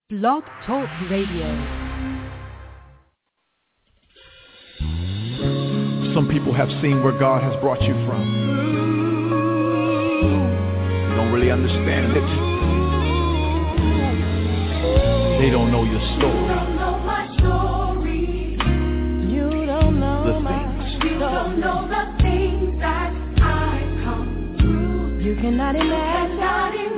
Blog Talk Radio. Some people have seen where God has brought you from. You don't really understand it. They don't know your story. You don't know my story. You don't know the my things. You don't know the things that I've come through. You cannot imagine.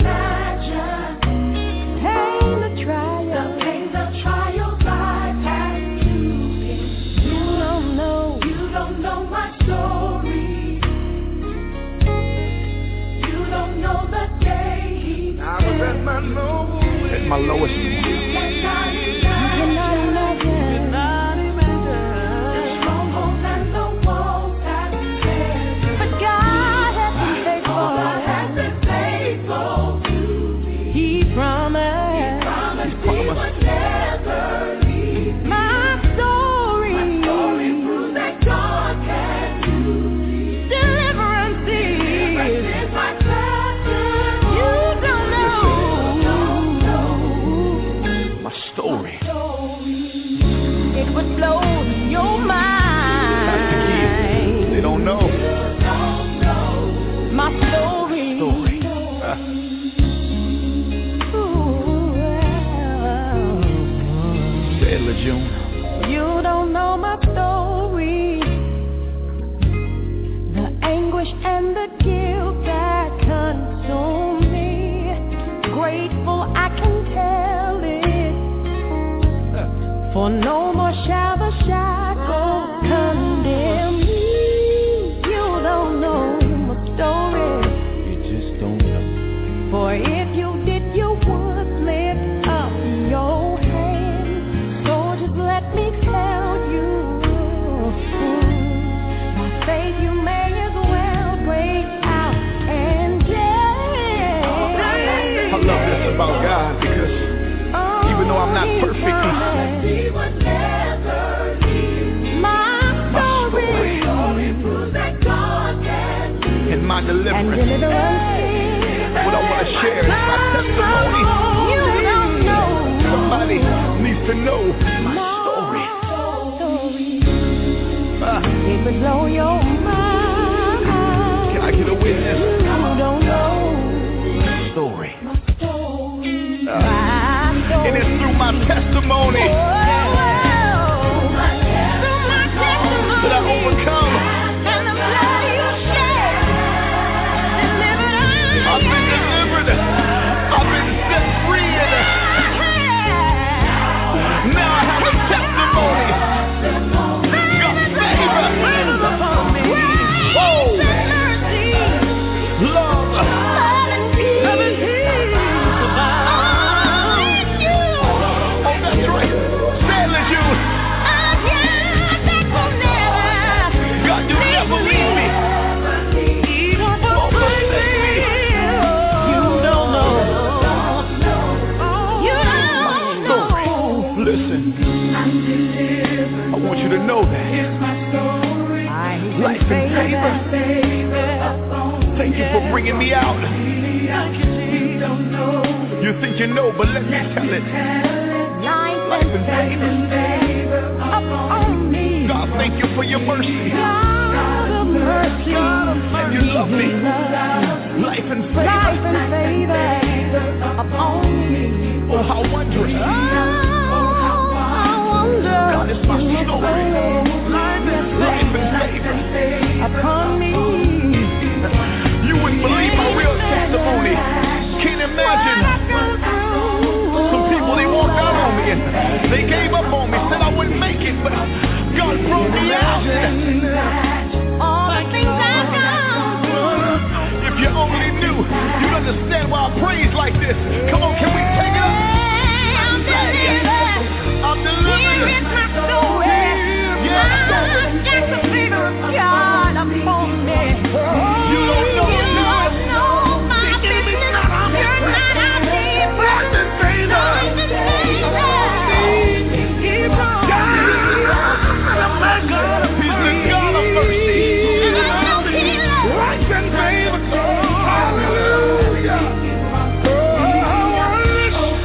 Pain, the trials I've had to face. You don't know my story. You don't know the day. I was at my lowest point. You cannot imagine. The strongholds and the walls that stand. But God has been faithful to me. He promised. He would never leave me. My story proves that God can do me. Deliverance is my passion. You don't know My story. It would blow your mind. That's the key. They don't know. My story. Say it, LeJune. You don't know my story. The anguish and the guilt that consumed me. Grateful I can tell it. For no more shall the shackles condemn me. You don't know my story. You just don't know. For if you did, you would lift up your hand. So just let me tell you, by faith you may as well break out and dance. I love this about God because even though I'm not perfect, He would never leave. My story proves that God can do. in my deliverance, what I want to share is my testimony. You don't know. Somebody needs to know my story. It would blow your mind. Can I get a witness? You don't know My story. my story. And it's through my testimony that I overcome. And the blood you shed delivered us. I've been delivered. I've been set free. And now I have a testimony. God's favor. Oh, love. Oh, that's right. Say it, LeJune. God, you never leave me. Listen, I want you to know that life and favor. Thank you for bringing me out. You think you know, but let me tell it. Life and favor. God, thank you for your mercy. And you love me. Life and favor. Oh, how wondrous. God is my story. Life and favor. You wouldn't believe my real testimony. Can't imagine. Some people, they walked out on me and they gave up on me, said I wouldn't make it, but God brought me out. If you only knew, you'd understand why I praise like this. Come on, can we take it up? I'm delivered. Yes. You don't know. He's the God of mercy. Right and favor. Hallelujah.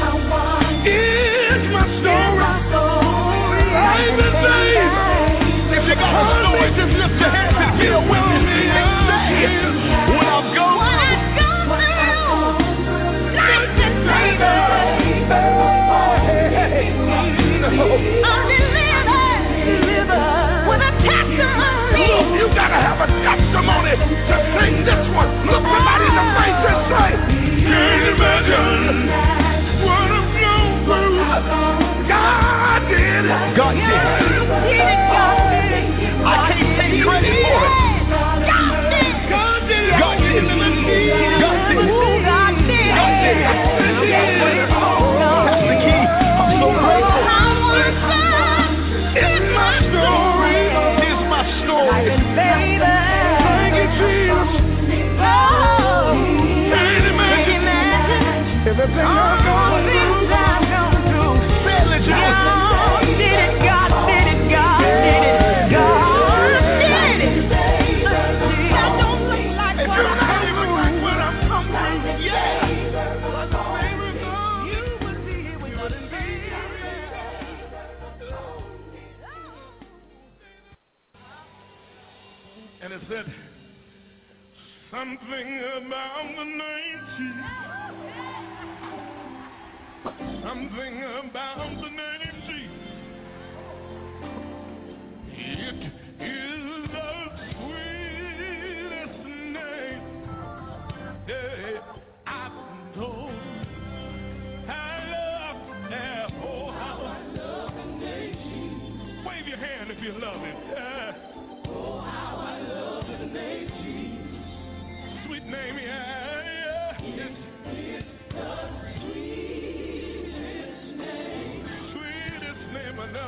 Somebody said, something about the name Jesus. Something about the name Jesus. It is the sweetest name. Yeah, I know. I love that. Oh, how I love the name Jesus. Wave your hand if you love him. Oh, how I love the name Jesus. Sweet name, yeah. It's the sweetest name. Sweetest name I know.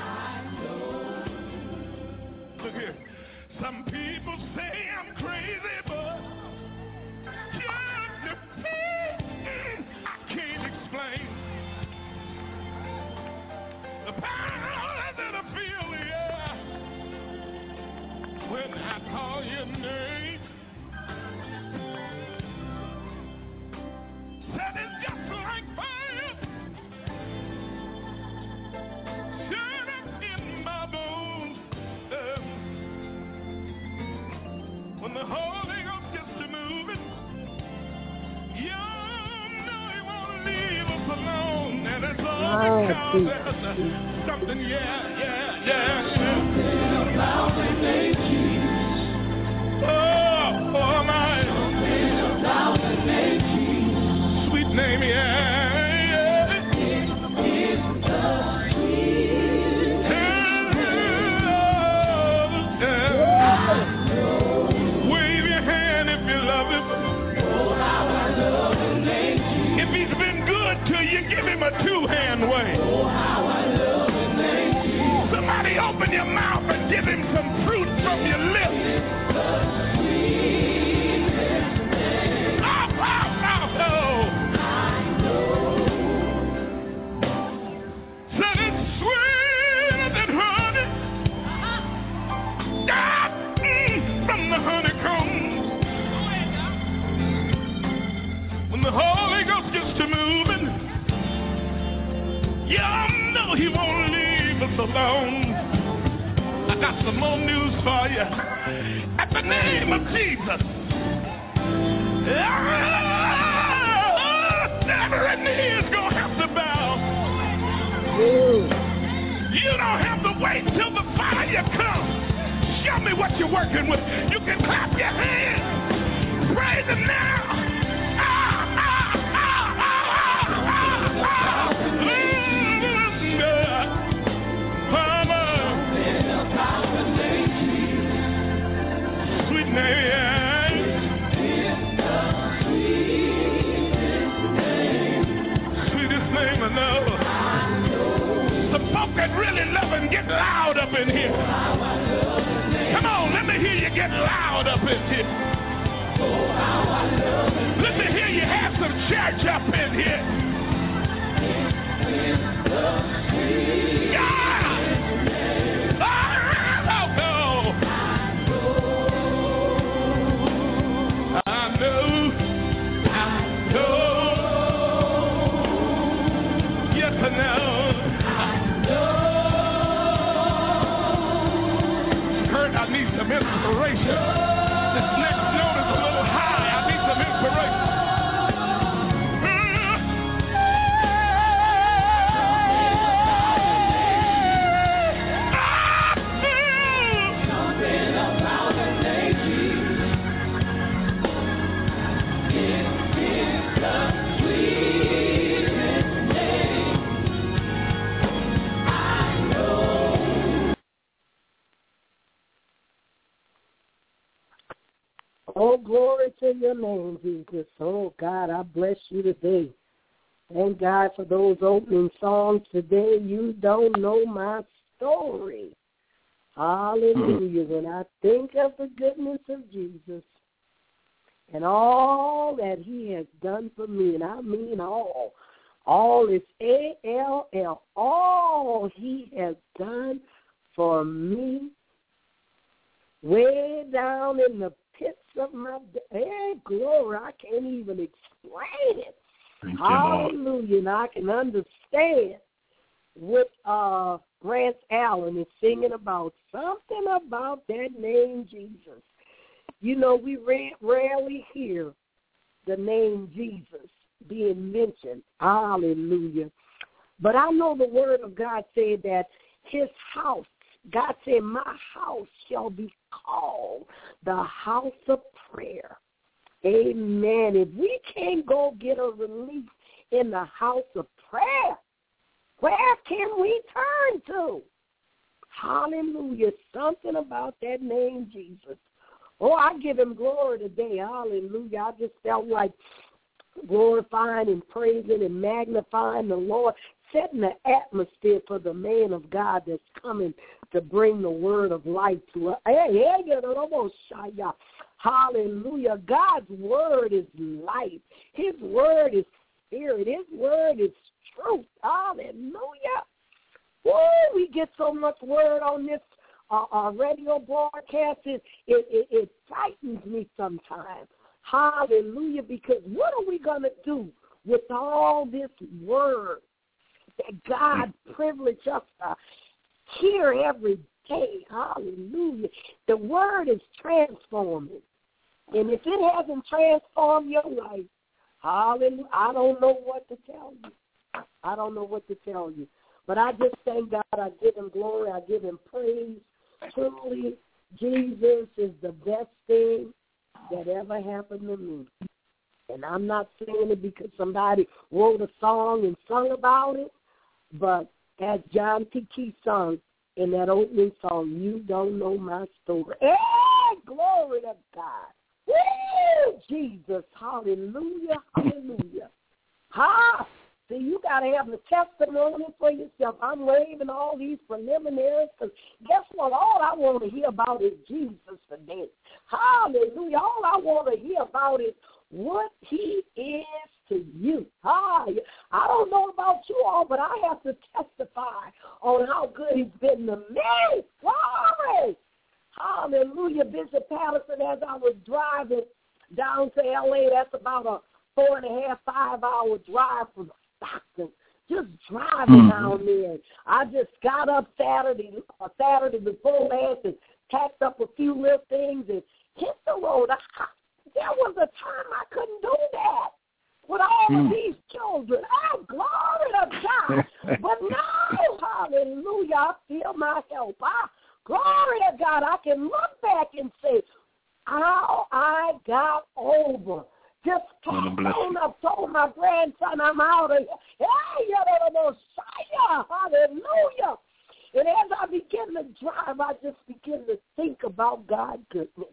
Look here. Some people say I'm crazy, but I can't explain the power that I feel, yeah, when I call your name. Said it's just like fire, shut up in my bones. When the Holy Ghost gets to moving, you know he won't leave us alone. And it's all because there's something, yeah. Something about the name Jesus. Oh my. Something about the name Jesus. Sweet name, yeah. It is the sweetest name. Wave your hand if you love him. Oh, how I love the name Jesus. If he's been good to you, give him a two-hand wave. Oh, how I love the name Jesus. Somebody open your mouth and give him some fruit from your lips. The sweetest name. Oh. I know. Said it's sweeter than honey. From the honeycomb. When the Holy Ghost gets to moving, y'all know he won't leave us alone. I got some more news for you. At the name of Jesus, every knee is going to have to bow. You don't have to wait till the fire comes. Show me what you're working with. You can clap your hands. Praise him now. Sweet name. Sweetest name I know. Some folk that really love him get loud up in here. Come on, let me hear you get loud up in here. Let me hear you have some church up in here. God! I know. Yes, I know. Kurt, I need some inspiration. This next note is a little high. I need some inspiration. Something about the name Jesus. It is the sweetest name I know. Oh, glory to your name, Jesus. Oh, God, I bless you today. Thank God for those opening songs today. You don't know my story. Hallelujah. When I think of the goodness of Jesus and all that he has done for me, and I mean all is A-L-L, all he has done for me, way down in the pits of my, glory, I can't even explain it. Hallelujah. And I can understand what Grant Allen is singing about. Something about that name, Jesus. You know, we rarely hear the name Jesus being mentioned. Hallelujah. But I know the word of God said that his house, God said, my house shall be called the house of prayer. Amen. If we can't go get a relief in the house of prayer, where can we turn to? Hallelujah. Something about that name, Jesus. Oh, I give him glory today. Hallelujah. I just felt like glorifying and praising and magnifying the Lord, setting the atmosphere for the man of God that's coming to bring the word of life to us. Hallelujah. God's word is life. His word is spirit. His word is truth. Hallelujah. Woo, we get so much word on this radio broadcast. It frightens me sometimes. Hallelujah, because what are we going to do with all this word that God privileged us to hear every day? Hallelujah. The word is transforming. And if it hasn't transformed your life, hallelujah, I don't know what to tell you. I don't know what to tell you. But I just thank God. I give him glory. I give him praise. Truly, Jesus is the best thing that ever happened to me. And I'm not saying it because somebody wrote a song and sung about it, but as John P. Key sung in that opening song, you don't know my story. Hey, glory to God. Woo, Jesus, hallelujah, hallelujah. Ha! See, you got to have the testimony for yourself. I'm waiving all these preliminaries because guess what? All I want to hear about is Jesus today. Hallelujah. All I want to hear about is what he is to you. I don't know about you all, but I have to testify on how good he's been to me. Glory. Hallelujah. Bishop Patterson, as I was driving down to L.A., that's about a 4.5, 5-hour drive from Stockton, just driving down there. I just got up Saturday before last and packed up a few little things and hit the road. There was a time I couldn't do that with all of these children. Oh, glory to God. But now, hallelujah, I feel my help. Glory to God. I can look back and say how I got over. Just packed on up, told my grandson I'm out of here. Hey, hallelujah. And as I begin to drive, I just begin to think about God's goodness.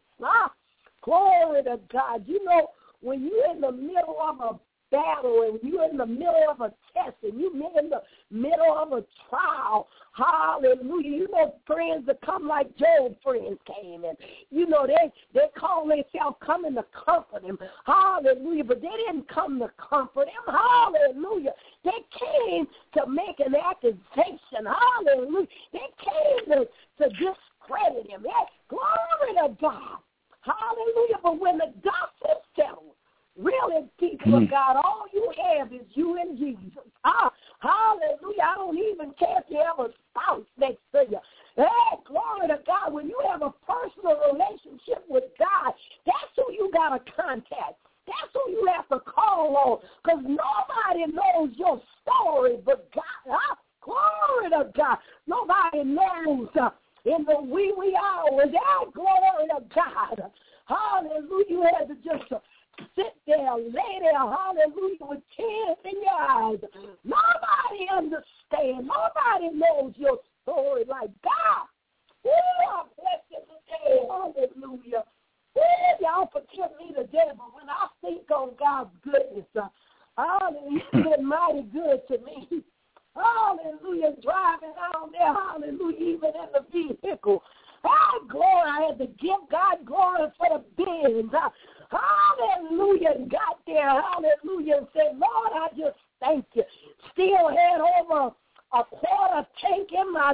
Glory to God. You know, when you're in the middle of a battle and you're in the middle of a test and you're in the middle of a trial, hallelujah, you know, friends that come like Job's friends came and, you know, they call themselves coming to comfort him, hallelujah, but they didn't come to comfort him, hallelujah. They came to make an accusation, hallelujah. They came to discredit him. Glory to God, hallelujah. But when the dust is settled, really, people of God, all you have is you and Jesus. Hallelujah. I don't even care if you have a spouse next to you. Hey, glory to God. When you have a personal relationship with God, that's who you got to contact. That's who you have to call on because nobody knows your story but God. Glory to God. Nobody knows in the wee hours. Glory to God. Hallelujah. You had to just sit there, lay there, hallelujah, with tears in your eyes. Nobody understands. Nobody knows your story like God. Ooh, I bless you today. Hallelujah. Ooh, y'all forgive me today, but when I think on God's goodness, hallelujah, he's been mighty good to me. Hallelujah, driving down there, hallelujah, even in the vehicle. Glory, I had to give God glory for the bins. Hallelujah, and got there, hallelujah, and said, Lord, I just thank you. Still had over a quarter tank in my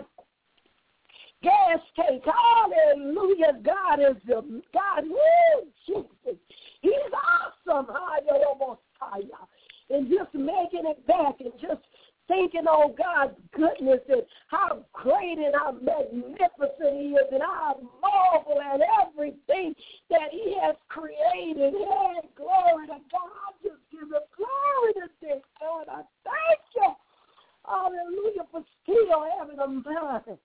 gas tank. Hallelujah, God is the God. Woo, Jesus. He's awesome. And just making it back and just thinking on God's goodness and how great and how magnificent he is and how I marvel at everything that he has created. Hey, glory to God. Just give him glory today, God. I thank you. Hallelujah, for still having a mind.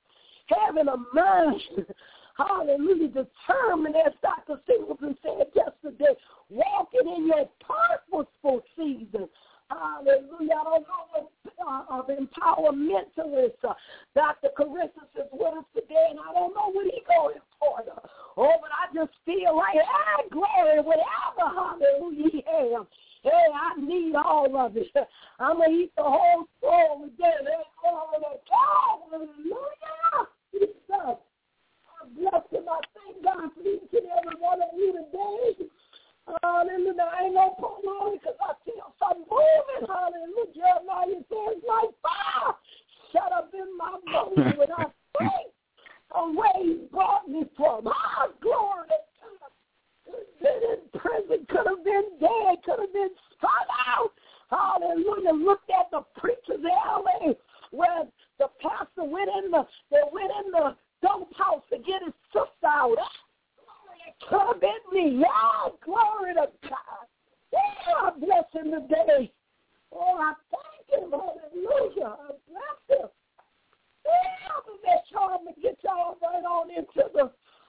Hallelujah, determined, as Dr. Singleton said yesterday, walking in your purposeful season. Hallelujah. I don't know what of empowermentalist Dr. Carissa is with us today, and I don't know what he's going for. But I just feel like, glory, whatever, hallelujah, he has. Hey, I need all of it. I'm going to eat the whole soul again. Hey, glory to God. Hallelujah. Jesus. I bless him. I thank God for each and every one of you today. Hallelujah. I ain't going to prolong because I feel something moving. Hallelujah. Jeremiah says, like fire, shut up in my bones when I think of where he brought me from. Glory to God. Been in prison, could have been dead, could have been spun out. Hallelujah. Looked at the preacher's alley where the pastor went in the dope house to get his sister out. It could have been me. Yeah, glory to God. Yeah, I bless him today. Oh, I thank him. Hallelujah. I bless him. Yeah, I'm going to get y'all right on into the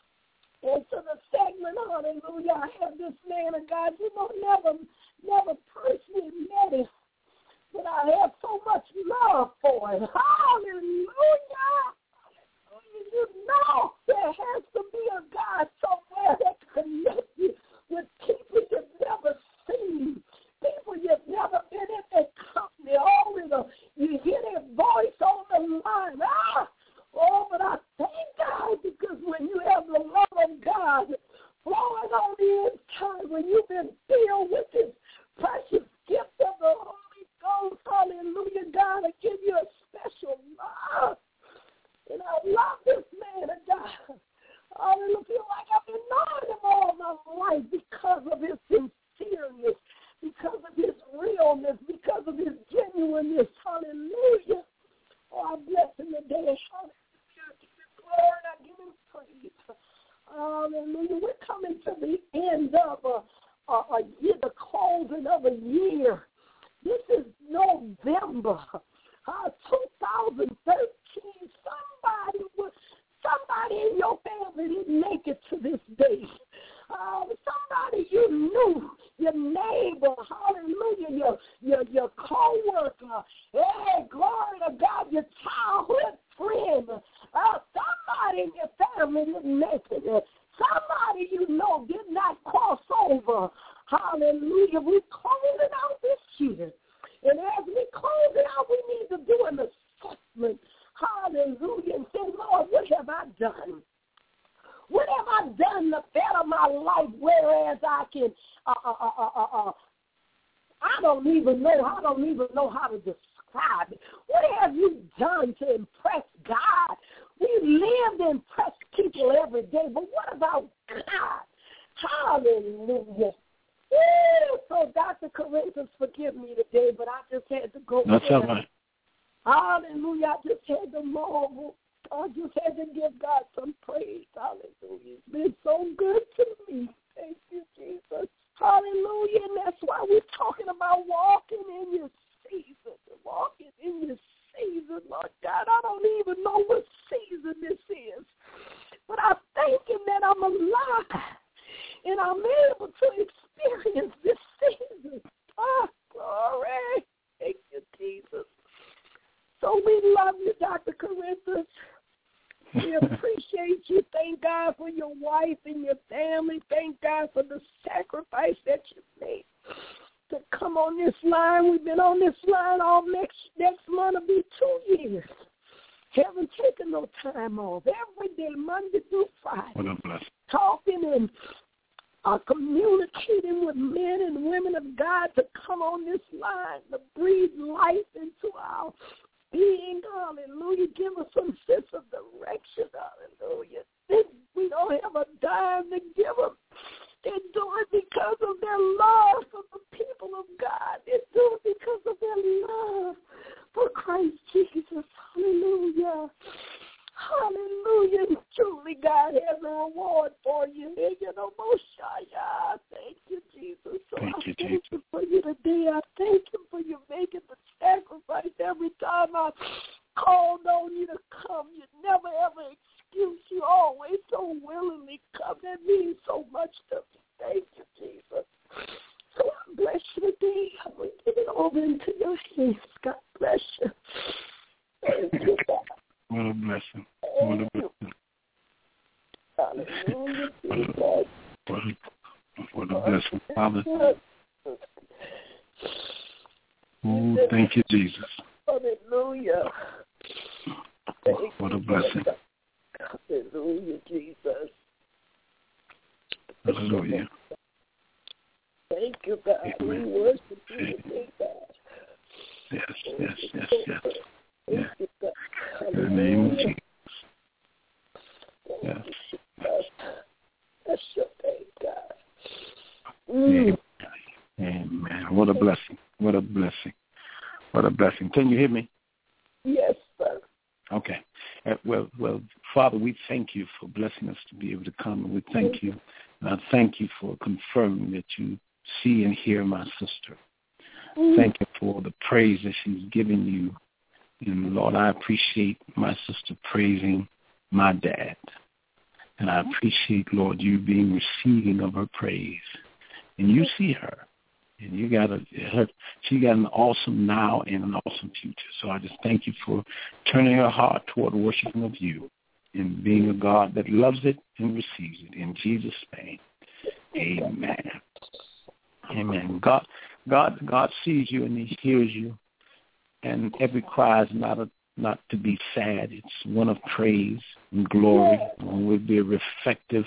segment. Hallelujah. I have this man of God, never personally met him, but I have so much love for him. Hallelujah. You know there has to be a God somewhere that connects you with people you've never seen, people you've never been in their company. You hear their voice on the line. But I thank God, because when you have the love of God flowing on the inside, when you've been filled with his precious gift of the Holy Ghost, hallelujah, God will give you a special love. And I love this man of God. I feel like I've been knowing him all my life because of his sincereness, because of his realness, because of his genuineness. Hallelujah. Oh, I bless him today. Hallelujah. I give him glory and I give him praise. Hallelujah. We're coming to the end of a year, the closing of a year. This is November 2013. Somebody in your family didn't make it to this day. Somebody you knew, your neighbor, hallelujah, your co-worker, hey, glory to God, your childhood friend. Somebody in your family didn't make it. Somebody you know did not cross over. Hallelujah. We're closing out this year. And as we close it out, we need to do an assessment. Hallelujah. And say, Lord, what have I done? What have I done to better my life, whereas I can, I don't even know how to describe it. What have you done to impress God? We live to impress people every day, but what about God? Hallelujah. So, Dr. Carissa, forgive me today, but I just had to go. That's all right. Hallelujah. I just had to marvel. I just had to give God some praise. Hallelujah. It's been so good to me. Thank you, Jesus. Hallelujah. And that's why we're talking about walking in your season. Walking in your season, Lord God. I don't even know what season this is. But I thank him that I'm alive. And I'm able to experience this season. Glory. Thank you, Jesus. So we love you, Dr. Carissa. We appreciate you. Thank God for your wife and your family. Thank God for the sacrifice that you made to come on this line. We've been on this line all next month. It'll be 2 years. Haven't taken no time off. Every day, Monday through Friday. Talking and communicating with men and women of God to come on this line, to breathe life into our being. Hallelujah. Give us some sense of direction. Hallelujah. We don't have a dime to give them. They do it because of their love for the people of God. They do it because of their love for Christ Jesus. Hallelujah. Hallelujah. Truly, God has a reward for you. Thank you, Jesus. So I thank you for you today. I thank you for you making the sacrifice every time I called on you to come. You never, ever excuse. You always so willingly come. That means so much to me. Thank you, Jesus. So I bless you today. I'm going to give it over into your hands. God bless you. Thank you, God. What a blessing. What a blessing. Hallelujah, Jesus. What a blessing, Father. Oh, thank you, Jesus. Hallelujah. What a blessing. Hallelujah, Jesus. Hallelujah. Thank you, God. Amen. We worship you today, God. Yes. Yeah. In the name of Jesus. Yes. That's your name, God. Amen. What a blessing. What a blessing. What a blessing. Can you hear me? Yes, sir. Okay. Well, Father, we thank you for blessing us to be able to come. And we thank you. And I thank you for confirming that you see and hear my sister. Thank you for the praise that she's given you. And, Lord, I appreciate my sister praising my dad. And I appreciate, Lord, you being receiving of her praise. And you see her. And she got an awesome now and an awesome future. So I just thank you for turning her heart toward worshiping of you and being a God that loves it and receives it. In Jesus' name, amen. Amen. God sees you and he hears you. And every cry is not to be sad. It's one of praise and glory. When we're being reflective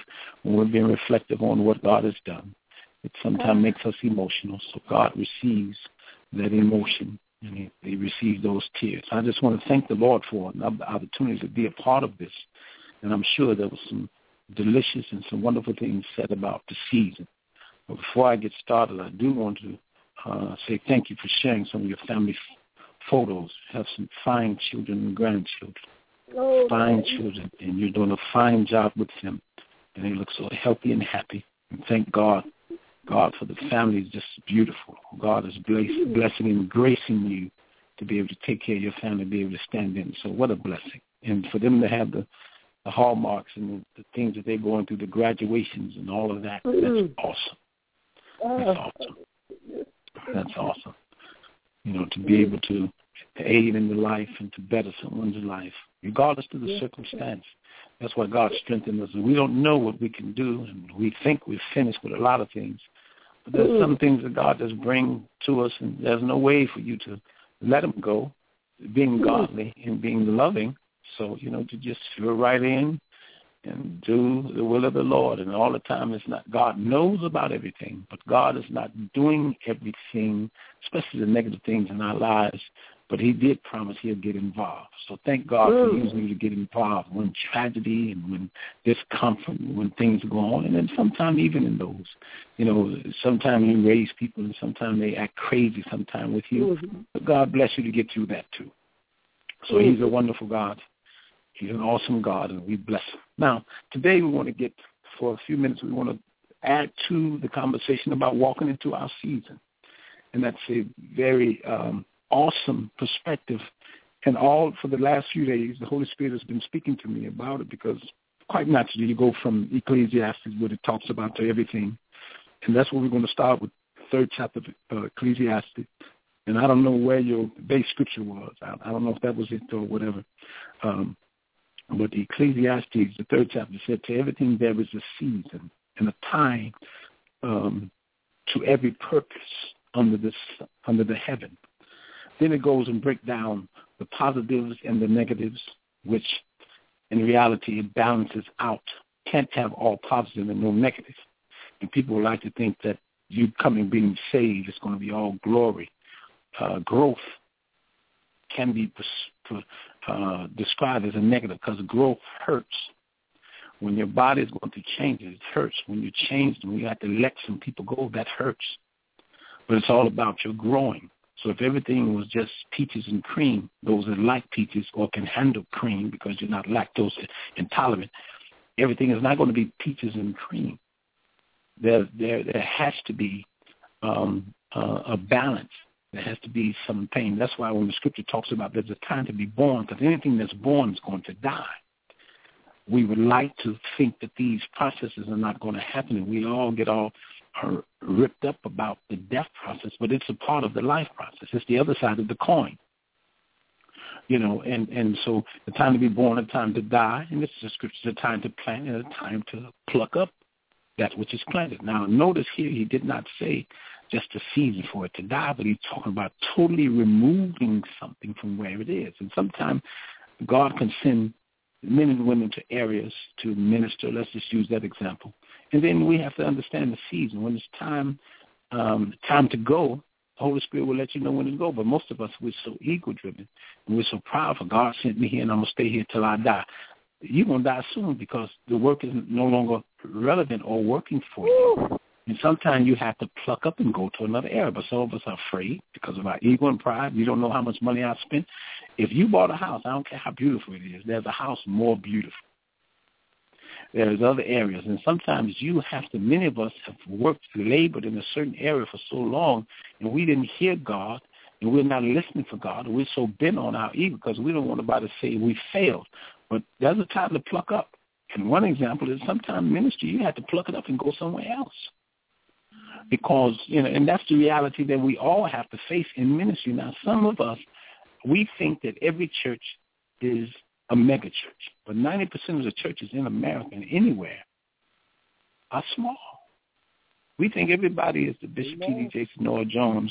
on what God has done, it sometimes makes us emotional. So God receives that emotion, and he receives those tears. I just want to thank the Lord for another opportunity to be a part of this. And I'm sure there was some delicious and some wonderful things said about the season. But before I get started, I do want to say thank you for sharing some of your family photos. Have some fine children and grandchildren. Fine children, and you're doing a fine job with them. And they look so healthy and happy. And thank God for the family is just beautiful. God is blessing and gracing you to be able to take care of your family, be able to stand in. So what a blessing. And for them to have the hallmarks and the things that they're going through, the graduations and all of that, that's awesome. That's awesome. That's awesome. To be able to aid in the life and to better someone's life, regardless of the circumstance. That's why God strengthens us. We don't know what we can do, and we think we're finished with a lot of things. But there's some things that God does bring to us, and there's no way for you to let them go, being godly and being loving. So, to just fill right in and do the will of the Lord. And all the time, it's not, God knows about everything, but God is not doing everything, especially the negative things in our lives. But he did promise he'll get involved. So thank God for using you to get involved when tragedy and when discomfort, when things go on. And then sometimes even in those, sometimes you raise people and sometimes they act crazy sometimes with you. But God bless you to get through that too. So he's a wonderful God. He's an awesome God, and we bless him. Now, today we want to get, for a few minutes, we want to add to the conversation about walking into our season. And that's a very awesome perspective. And for the last few days, the Holy Spirit has been speaking to me about it because quite naturally you go from Ecclesiastes where it talks about everything. And that's where we're going to start with the 3rd chapter of Ecclesiastes. And I don't know where your base scripture was. I don't know if that was it or whatever. But the Ecclesiastes, the 3rd chapter, said, to everything there is a season and a time to every purpose under the heaven. Then it goes and breaks down the positives and the negatives, which in reality it balances out. Can't have all positive and no negative. And people like to think that you coming, being saved, is going to be all glory. Growth can be described as a negative because growth hurts. When your body is going to change, it hurts. When you change, when you have to let some people go, that hurts. But it's all about your growing. So if everything was just peaches and cream, those that like peaches or can handle cream because you're not lactose intolerant, everything is not going to be peaches and cream. There has to be a balance. There has to be some pain. That's why when the scripture talks about there's a time to be born, because anything that's born is going to die. We would like to think that these processes are not going to happen, and we all get all ripped up about the death process, but it's a part of the life process. It's the other side of the coin. And so the time to be born, a time to die, and this is the scripture, a time to plant and a time to pluck up that which is planted. Now, notice here he did not say just a season for it to die, but he's talking about totally removing something from where it is. And sometimes God can send men and women to areas to minister. Let's just use that example. And then we have to understand the season. When it's time to go, the Holy Spirit will let you know when to go. But most of us, we're so ego-driven, and we're so proud for God sent me here, and I'm going to stay here till I die. You're going to die soon because the work is no longer relevant or working for you. And sometimes you have to pluck up and go to another area. But some of us are afraid because of our ego and pride. You don't know how much money I spent. If you bought a house, I don't care how beautiful it is, there's a house more beautiful. There's other areas. And sometimes you have to, many of us have worked, labored in a certain area for so long, and we didn't hear God, and we're not listening for God. And we're so bent on our ego because we don't want nobody to say we failed. But there's a time to pluck up. And one example is sometimes ministry, you have to pluck it up and go somewhere else. Because, and that's the reality that we all have to face in ministry. Now, some of us, we think that every church is a mega church, but 90% of the churches in America and anywhere are small. We think everybody is the Bishop T.D. Jakes, Noah Jones,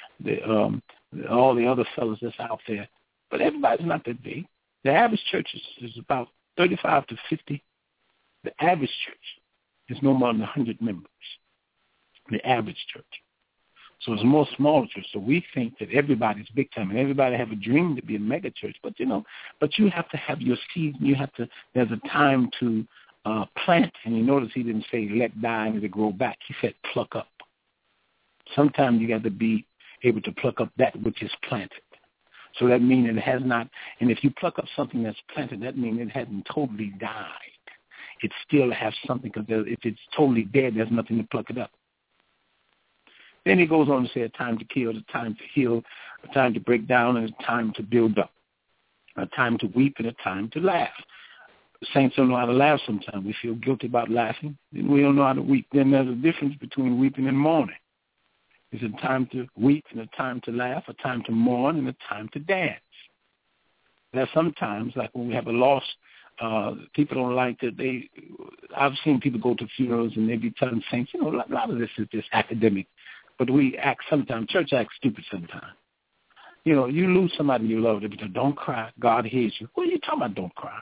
all the other fellows that's out there, but everybody's not that big. The average church is about 35 to 50. The average church is no more than 100 members. The average church. So it's more smaller church. So we think that everybody's big time and everybody have a dream to be a mega church. But you have to have your season. There's a time to plant. And you notice he didn't say let die and to grow back. He said pluck up. Sometimes you got to be able to pluck up that which is planted. So that means it has not, and if you pluck up something that's planted, that means it hasn't totally died. It still has something, because if it's totally dead, there's nothing to pluck it up. Then he goes on to say a time to kill, a time to heal, a time to break down, and a time to build up, a time to weep, and a time to laugh. Saints don't know how to laugh sometimes. We feel guilty about laughing, and we don't know how to weep. Then there's a difference between weeping and mourning. There's a time to weep and a time to laugh, a time to mourn, and a time to dance. There's sometimes, like when we have a loss, people don't like that. I've seen people go to funerals and they be telling saints, a lot of this is just academic. But we act sometimes, church acts stupid sometimes. You lose somebody you love, they say, don't cry, God hears you. What are you talking about, don't cry?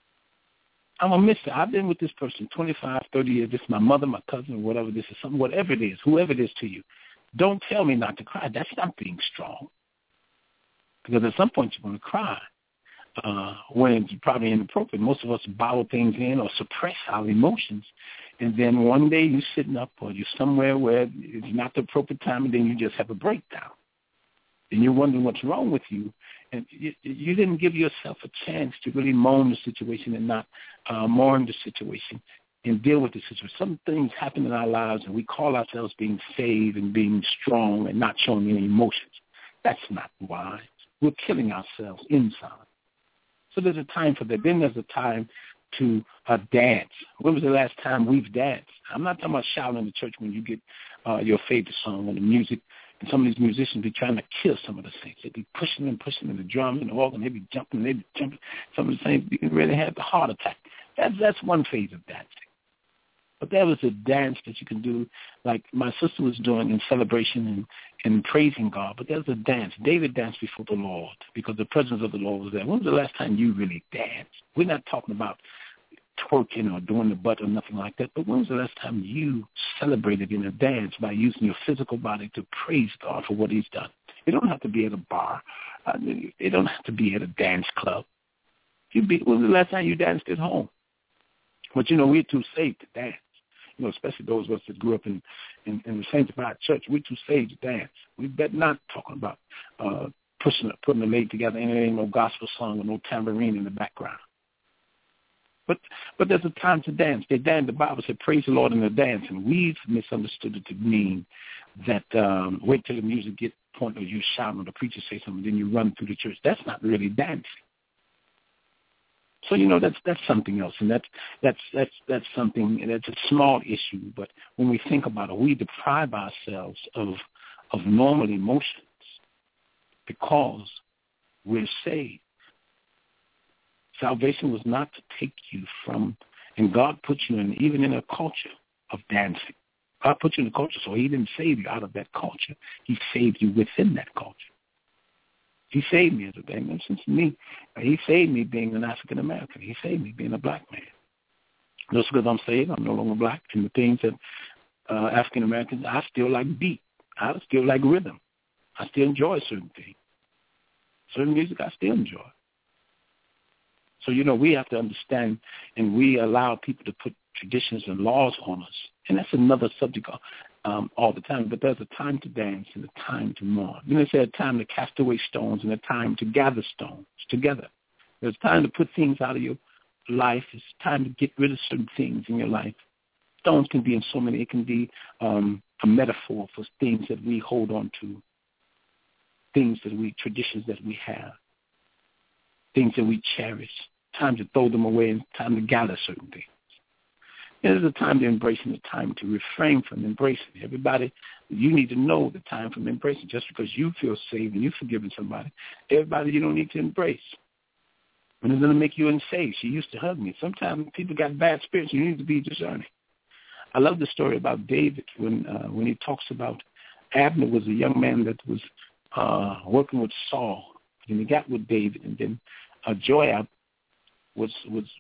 I'm a mister. I've been with this person 25, 30 years. This is my mother, my cousin, whatever this is, something, whatever it is, whoever it is to you. Don't tell me not to cry. That's not being strong. Because at some point you're going to cry when it's probably inappropriate. Most of us bottle things in or suppress our emotions. And then one day you're sitting up or you're somewhere where it's not the appropriate time, and then you just have a breakdown. And you're wondering what's wrong with you. And you didn't give yourself a chance to really mourn the situation and not mourn the situation and deal with the situation. Some things happen in our lives, and we call ourselves being saved and being strong and not showing any emotions. That's not wise. We're killing ourselves inside. So there's a time for that. Then there's a time to dance. When was the last time we've danced? I'm not talking about shouting in the church when you get your favorite song and the music. And some of these musicians be trying to kill some of the saints. They be pushing and the drum and the organ. They be jumping. Some of the saints be ready to have the heart attack. That's one phase of dancing. But there was a dance that you can do, like my sister was doing in celebration and praising God. But there's a dance. David danced before the Lord because the presence of the Lord was there. When was the last time you really danced? We're not talking about twerking or doing the butt or nothing like that. But when was the last time you celebrated in a dance by using your physical body to praise God for what he's done? It don't have to be at a bar. It don't have to be at a dance club. When was the last time you danced at home? But, we're too safe to dance. especially those of us that grew up in the sanctified church, we're too saved to dance. We better not talking about putting the lady together, and there ain't no gospel song or no tambourine in the background. But there's a time to dance. They dance. The Bible said, praise the Lord in the dance, and we've misunderstood it to mean that wait till the music gets to the point where you shout or the preacher say something, then you run through the church. That's not really dancing. So that's something else, and that's something that's a small issue. But when we think about it, we deprive ourselves of normal emotions because we're saved. Salvation was not to take you from, and God put you in, even in a culture of dancing. God put you in a culture, so he didn't save you out of that culture. He saved you within that culture. He saved me as a black man. Since me, he saved me being an African American. He saved me being a black man. Just because I'm saved, I'm no longer black. And the things that African Americans, I still like beat. I still like rhythm. I still enjoy certain things. Certain music I still enjoy. So, we have to understand, and we allow people to put traditions and laws on us. And that's another subject all the time. But there's a time to dance and a time to mourn. There's a time to cast away stones and a time to gather stones together. There's time to put things out of your life. It's time to get rid of certain things in your life. Stones can be in so many. It can be a metaphor for things that we hold on to, traditions that we have, things that we cherish. Time to throw them away and time to gather certain things. There's a time to embrace and a time to refrain from embracing. Everybody, you need to know the time from embracing. Just because you feel saved and you've forgiven somebody, everybody you don't need to embrace. When it's going to make you unsafe. She used to hug me. Sometimes people got bad spirits. You need to be discerning. I love the story about David when he talks about Abner was a young man that was working with Saul, and he got with David, and then Joab was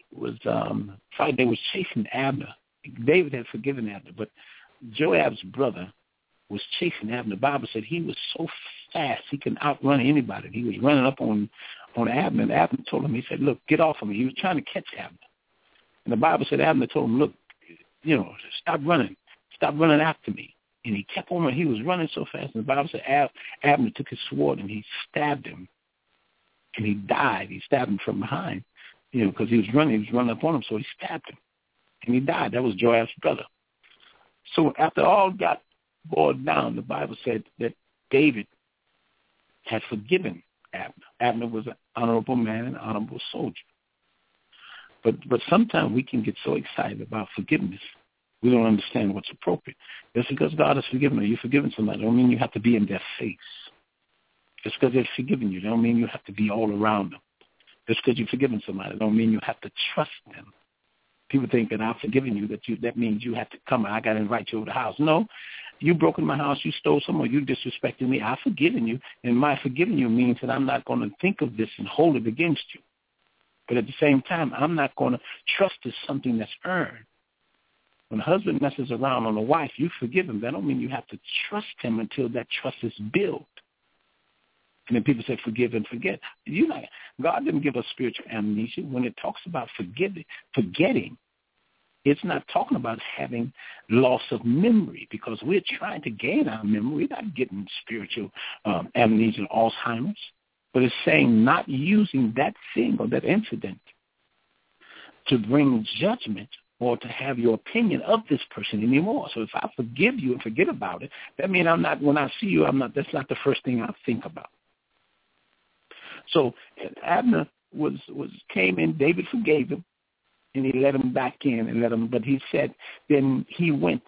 they was chasing Abner. David had forgiven Abner, but Joab's brother was chasing Abner. The Bible said he was so fast he can outrun anybody. He was running up on Abner, and Abner told him, he said, look, get off of me. He was trying to catch Abner. And the Bible said Abner told him, look, stop running after me. And he kept on running. He was running so fast. And the Bible said Abner took his sword and he stabbed him. And he died. He stabbed him from behind, because he was running up on him, so he stabbed him. And he died. That was Joab's brother. So after all got boiled down, the Bible said that David had forgiven Abner. Abner was an honorable man and an honorable soldier. But sometimes we can get so excited about forgiveness, we don't understand what's appropriate. Just because God has forgiven you, you've forgiven somebody, don't mean you have to be in their face. Just because they've forgiven you, don't mean you have to be all around them. Just because you've forgiven somebody, don't mean you have to trust them. People think that I've forgiven you, that means you have to come. I got to invite you over to the house. No, you broke in my house, you stole something, you disrespected me. I've forgiven you, and my forgiving you means that I'm not going to think of this and hold it against you. But at the same time, I'm not going to trust it's something that's earned. When a husband messes around on a wife, you forgive him. That don't mean you have to trust him until that trust is built. And then people say forgive and forget. God didn't give us spiritual amnesia. When it talks about forgetting, it's not talking about having loss of memory, because we're trying to gain our memory. We're not getting spiritual amnesia and Alzheimer's. But it's saying not using that thing or that incident to bring judgment or to have your opinion of this person anymore. So if I forgive you and forget about it, that means when I see you, that's not the first thing I think about. So Abner came in, David forgave him, and he let him back in but he said, then he went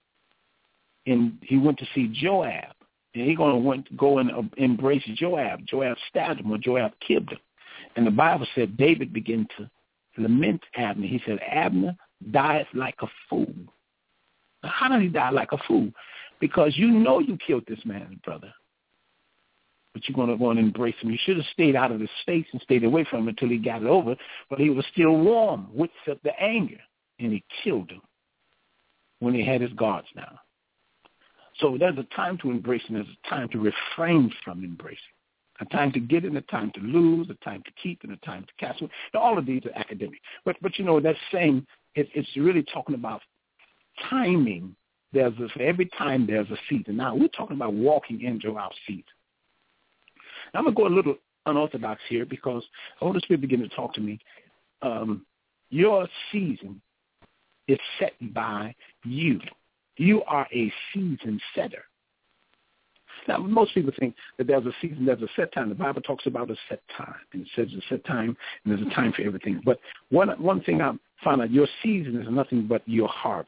to see Joab. And he's going to go and embrace Joab. Joab stabbed him, or Joab killed him. And the Bible said David began to lament Abner. He said, Abner died like a fool. Now, how did he die like a fool? Because you killed this man, brother. But you're going to go and embrace him. You should have stayed out of his face and stayed away from him until he got it over. But he was still warm with the anger, and he killed him when he had his guards down. So there's a time to embrace, and there's a time to refrain from embracing. A time to get and a time to lose, a time to keep and a time to cast away. Now, all of these are academic. But that's saying it's really talking about timing, for every time there's a season. Now, we're talking about walking into our season. Now, I'm going to go a little unorthodox here because the Holy Spirit began to talk to me. Your season is set by you. You are a season setter. Now, most people think that there's a season, there's a set time. The Bible talks about a set time, and it says a set time, and there's a time for everything. But one thing I found out, your season is nothing but your harvest.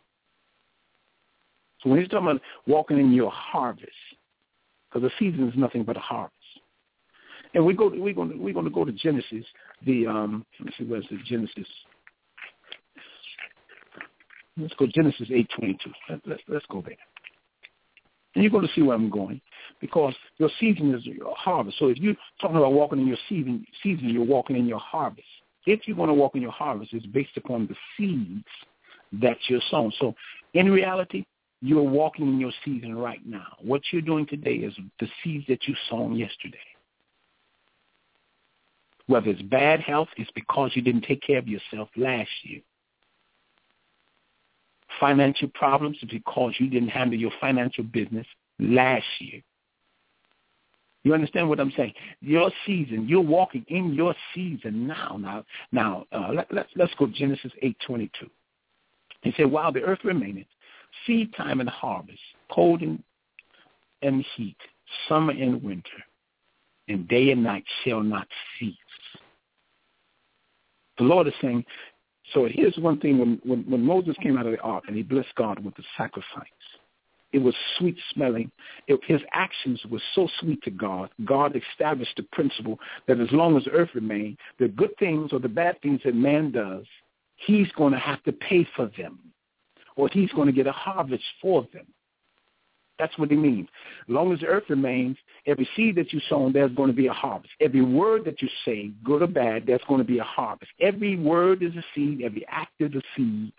So when he's talking about walking in your harvest, because the season is nothing but a harvest. And we're going to go to Genesis. Let's see, where's the Genesis? Let's go Genesis 8:22. Let's go there. And you're going to see where I'm going, because your season is your harvest. So if you're talking about walking in your season, you're walking in your harvest. If you're going to walk in your harvest, it's based upon the seeds that you're sown. So in reality, you're walking in your season right now. What you're doing today is the seeds that you sown yesterday. Whether it's bad health, it's because you didn't take care of yourself last year. Financial problems is because you didn't handle your financial business last year. You understand what I'm saying? Your season, you're walking in your season now. Let's go Genesis 8:22. He said, while the earth remaineth, seed time and harvest, cold and heat, summer and winter, and day and night shall not cease. The Lord is saying, so here's one thing, when Moses came out of the ark and he blessed God with the sacrifice, it was sweet smelling. His actions were so sweet to God. God established the principle that as long as the earth remains, the good things or the bad things that man does, he's going to have to pay for them, or he's going to get a harvest for them. That's what it means. As long as the earth remains, every seed that you sow, there's going to be a harvest. Every word that you say, good or bad, there's going to be a harvest. Every word is a seed. Every act is a seed.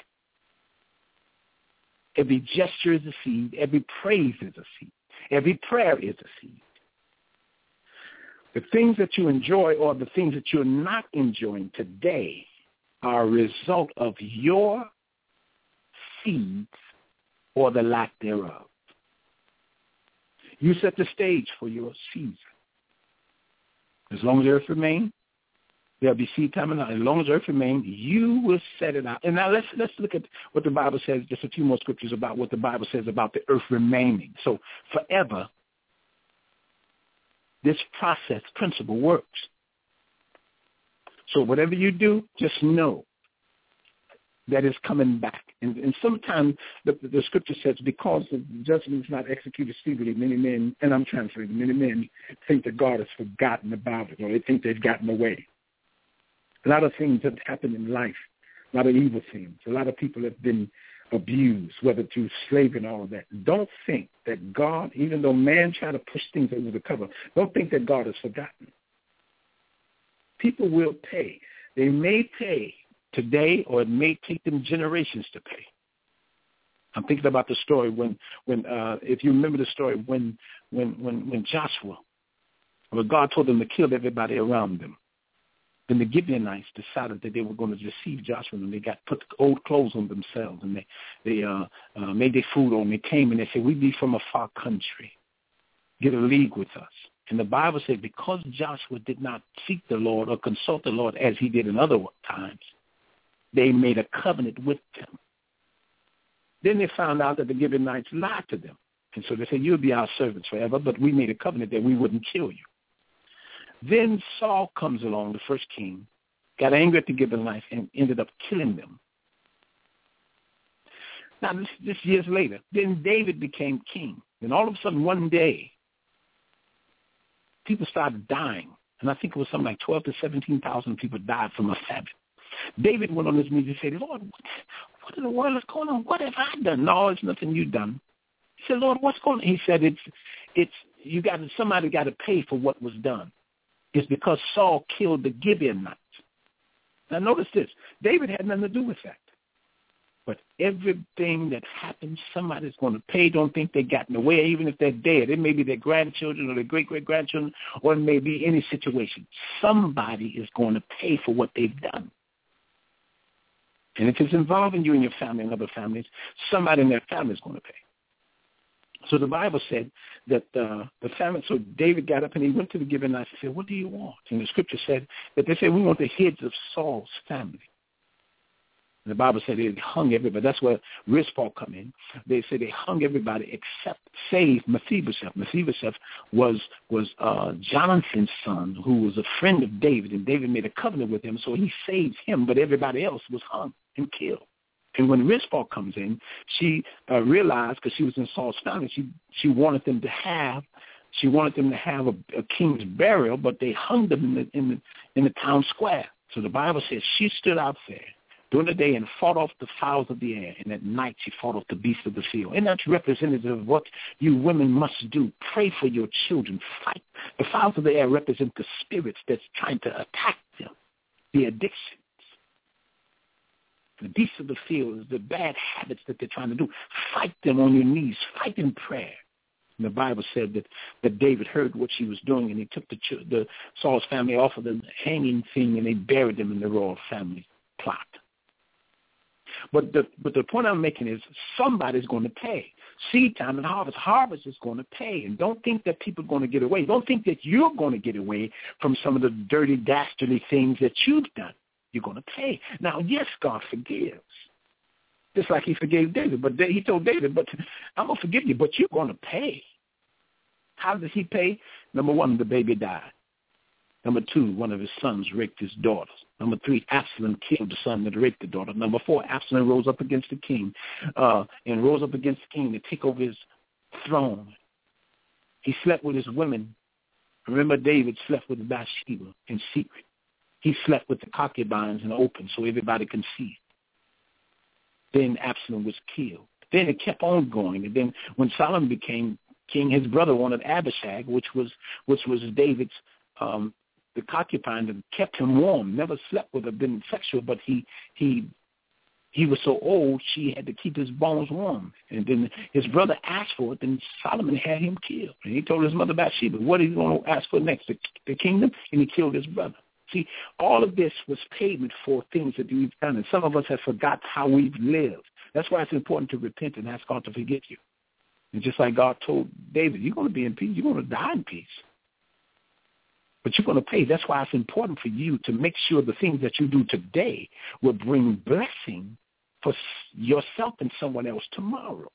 Every gesture is a seed. Every praise is a seed. Every prayer is a seed. The things that you enjoy or the things that you're not enjoying today are a result of your seeds or the lack thereof. You set the stage for your season. As long as the earth remains, there'll be seed time. As long as the earth remains, you will set it out. And now let's look at what the Bible says, just a few more scriptures about what the Bible says about the earth remaining. So forever, this process principle works. So whatever you do, just know that is coming back. And sometimes the scripture says, because the judgment is not executed speedily, many men, and I'm translating, many men think that God has forgotten about it, or they think they've gotten away. A lot of things have happened in life, a lot of evil things. A lot of people have been abused, whether through slavery and all of that. Don't think that God, even though man tried to push things under the cover, don't think that God has forgotten. People will pay. They may pay today, or it may take them generations to pay. I'm thinking about the story when if you remember the story, when Joshua, when God told them to kill everybody around them, then the Gibeonites decided that they were going to deceive Joshua, and they put old clothes on themselves, and they made their food on. They came and they said, "We be from a far country. Get a league with us." And the Bible said because Joshua did not seek the Lord or consult the Lord as he did in other times, they made a covenant with them. Then they found out that the Gibeonites lied to them. And so they said, "You'll be our servants forever, but we made a covenant that we wouldn't kill you." Then Saul comes along, the first king, got angry at the Gibeonites and ended up killing them. Now, this years later, then David became king. And all of a sudden, one day, people started dying. And I think it was something like 12 to 17,000 people died from a famine. David went on his knees and said, "Lord, what in the world is going on? What have I done?" "No, it's nothing you've done." He said, "Lord, what's going on?" He said, somebody got to pay for what was done. It's because Saul killed the Gibeonites. Now notice this. David had nothing to do with that. But everything that happens, somebody's going to pay. Don't think they got in the way, even if they're dead. It may be their grandchildren or their great-great-grandchildren, or it may be any situation. Somebody is going to pay for what they've done. And if it's involving you and your family and other families, somebody in their family is going to pay. So the Bible said that the family, so David got up and he went to the Gibeonites and said, what do you want? And the scripture said that they said, we want the heads of Saul's family. And the Bible said they hung everybody. That's where Rizpah come in. They said they hung everybody save Mephibosheth. Mephibosheth was Jonathan's son, who was a friend of David, and David made a covenant with him, so he saved him, but everybody else was hung and killed. And when Rizpah comes in, she realized, because she was in Saul's family, she wanted them to have a king's burial, but they hung them in the town square. So the Bible says she stood out there during the day and fought off the fowls of the air, and at night she fought off the beasts of the field. And that's representative of what you women must do. Pray for your children. Fight. The fowls of the air represent the spirits that's trying to attack them, the addictions. The beasts of the field is the bad habits that they're trying to do. Fight them on your knees. Fight in prayer. And the Bible said that David heard what she was doing, and he took the Saul's family off of the hanging thing, and they buried them in the royal family plot. But the point I'm making is somebody's going to pay. Seed time and harvest is going to pay. And don't think that people are going to get away. Don't think that you're going to get away from some of the dirty, dastardly things that you've done. You're going to pay. Now, yes, God forgives. Just like he forgave David. But he told David, but I'm going to forgive you, but you're going to pay. How does he pay? Number one, the baby died. Number two, one of his sons raped his daughters. Number three, Absalom killed the son that raped the daughter. Number four, Absalom rose up against the king to take over his throne. He slept with his women. Remember, David slept with Bathsheba in secret. He slept with the concubines in the open so everybody can see. Then Absalom was killed. Then it kept on going. And then when Solomon became king, his brother wanted Abishag, which was David's the concubine that kept him warm, never slept with her, been sexual, but he was so old she had to keep his bones warm. And then his brother asked for it, then Solomon had him killed. And he told his mother Bathsheba, what are you going to ask for next? The kingdom? And he killed his brother. See, all of this was payment for things that we've done, and some of us have forgot how we've lived. That's why it's important to repent and ask God to forgive you. And just like God told David, you're going to be in peace. You're going to die in peace. But you're going to pay. That's why it's important for you to make sure the things that you do today will bring blessing for yourself and someone else tomorrow.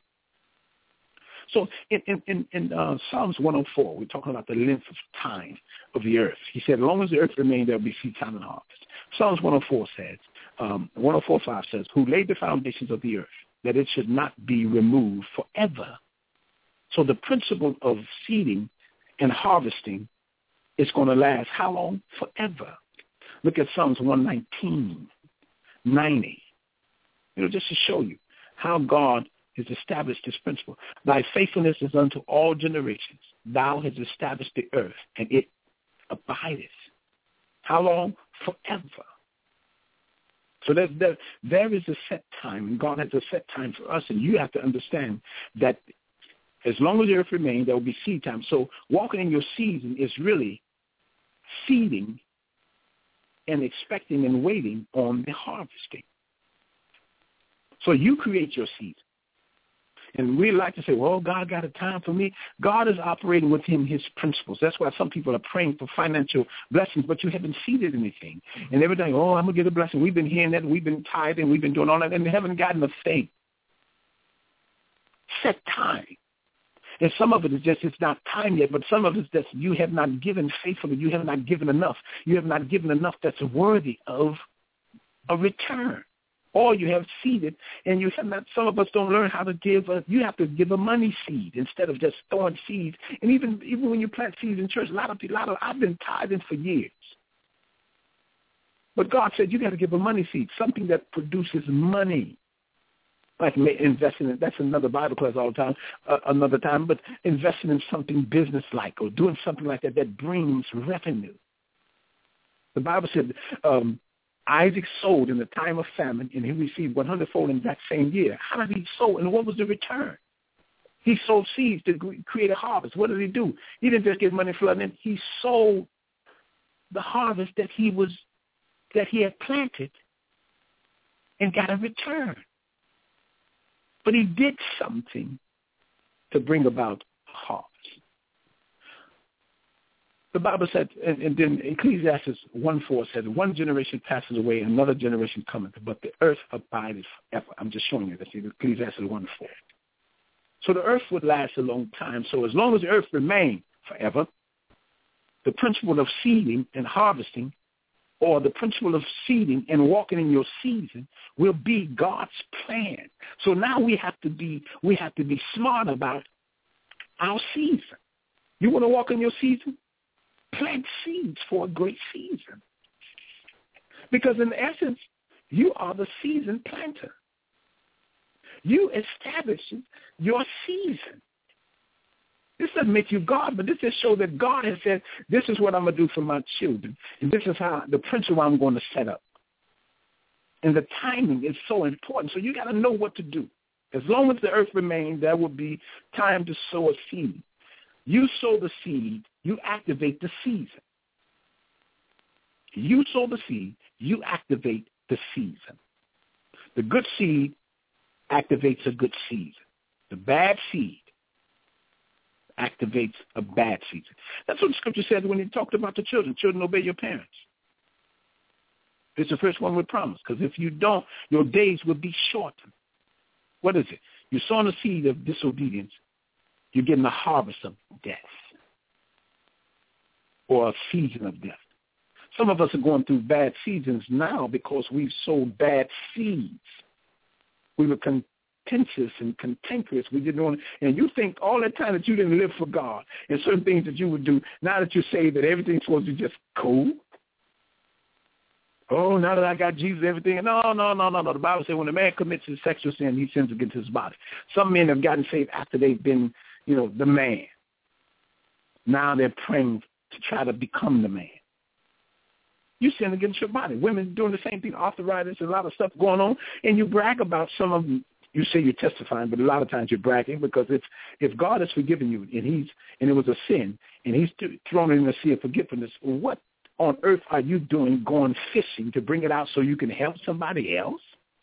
So in Psalms 104, we're talking about the length of time of the earth. He said, as long as the earth remains, there will be seed time and harvest. Psalms 104 says, 104:5 says, who laid the foundations of the earth, that it should not be removed forever. So the principle of seeding and harvesting is going to last how long? Forever. Look at Psalms 119, 90. Just to show you how God has established this principle. Thy faithfulness is unto all generations. Thou hast established the earth, and it abideth. How long? Forever. So there is a set time, and God has a set time for us, and you have to understand that as long as the earth remains, there will be seed time. So walking in your season is really seeding and expecting and waiting on the harvesting. So you create your seed. And we like to say, well, God got a time for me. God is operating within his principles. That's why some people are praying for financial blessings, but you haven't seeded anything. And every day, I'm going to get a blessing. We've been hearing that. We've been tithing. We've been doing all that, and they haven't gotten a thing. Set time. And some of it is just, it's not time yet, but some of it is just you have not given faithfully. You have not given enough. You have not given enough that's worthy of a return. Or you have seeded, and you have not. Some of us don't learn how to give. You have to give a money seed instead of just throwing seeds. And even when you plant seeds in church, a lot of I've been tithing for years. But God said you got to give a money seed, something that produces money. Like investing in, that's another Bible class all the time, another time, but investing in something business-like or doing something like that brings revenue. The Bible said Isaac sowed in the time of famine, and he received 100-fold in that same year. How did he sow, and what was the return? He sowed seeds to create a harvest. What did he do? He didn't just get money flooding in. He sowed the harvest that he had planted and got a return. But he did something to bring about harvest. The Bible said, and then Ecclesiastes 1:4 says, one generation passes away, another generation cometh, but the earth abideth forever. I'm just showing you that. Ecclesiastes 1:4. So the earth would last a long time. So as long as the earth remained forever, the principle of seeding and harvesting, or the principle of seeding and walking in your season, will be God's plan. So now we have to be smart about our season. You want to walk in your season? Plant seeds for a great season. Because in essence, you are the season planter. You establish your season. This doesn't make you God, but this just shows that God has said, this is what I'm going to do for my children. And this is how the principle I'm going to set up. And the timing is so important. So you got to know what to do. As long as the earth remains, there will be time to sow a seed. You sow the seed, you activate the season. You sow the seed, you activate the season. The good seed activates a good season. The bad seed activates a bad season. That's what the scripture said when it talked about the children. Children, obey your parents. It's the first one with promise, because if you don't, your days will be shortened. What is it? You're sowing a seed of disobedience. You're getting a harvest of death, or a season of death. Some of us are going through bad seasons now because we've sowed bad seeds. We were contentious and cantankerous. We didn't want to, and you think all that time that you didn't live for God and certain things that you would do, now that you say that everything's supposed to be just cool. Oh, now that I got Jesus, everything. No. The Bible says when a man commits a sexual sin, he sins against his body. Some men have gotten saved after they've been, the man. Now they're praying to try to become the man. You sin against your body. Women doing the same thing, arthritis, a lot of stuff going on, and you brag about some of them. You say you're testifying, but a lot of times you're bragging because if God has forgiven you and it was a sin and he's thrown it in the sea of forgiveness, what on earth are you doing going fishing to bring it out so you can help somebody else?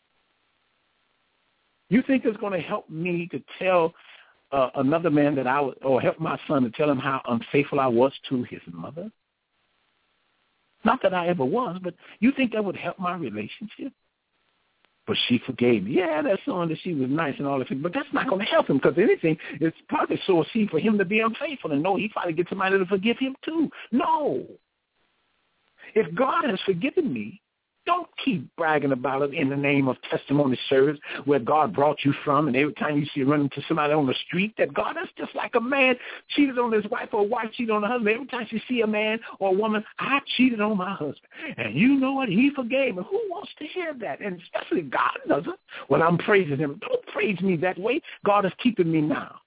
You think it's going to help me to tell another man that or help my son to tell him how unfaithful I was to his mother? Not that I ever was, but you think that would help my relationship? But she forgave me. Yeah, that's showing that she was nice and all that, but that's not going to help him, because anything, it's probably sow a seed for him to be unfaithful. And no, he probably get somebody to forgive him too. No. If God has forgiven me, don't keep bragging about it in the name of testimony service where God brought you from, and every time you see run into somebody on the street, that God is just like a man cheated on his wife or a wife cheated on her husband. Every time you see a man or a woman, I cheated on my husband. And you know what? He forgave me. Who wants to hear that? And especially God doesn't. Well, I'm praising him. Don't praise me that way. God is keeping me now.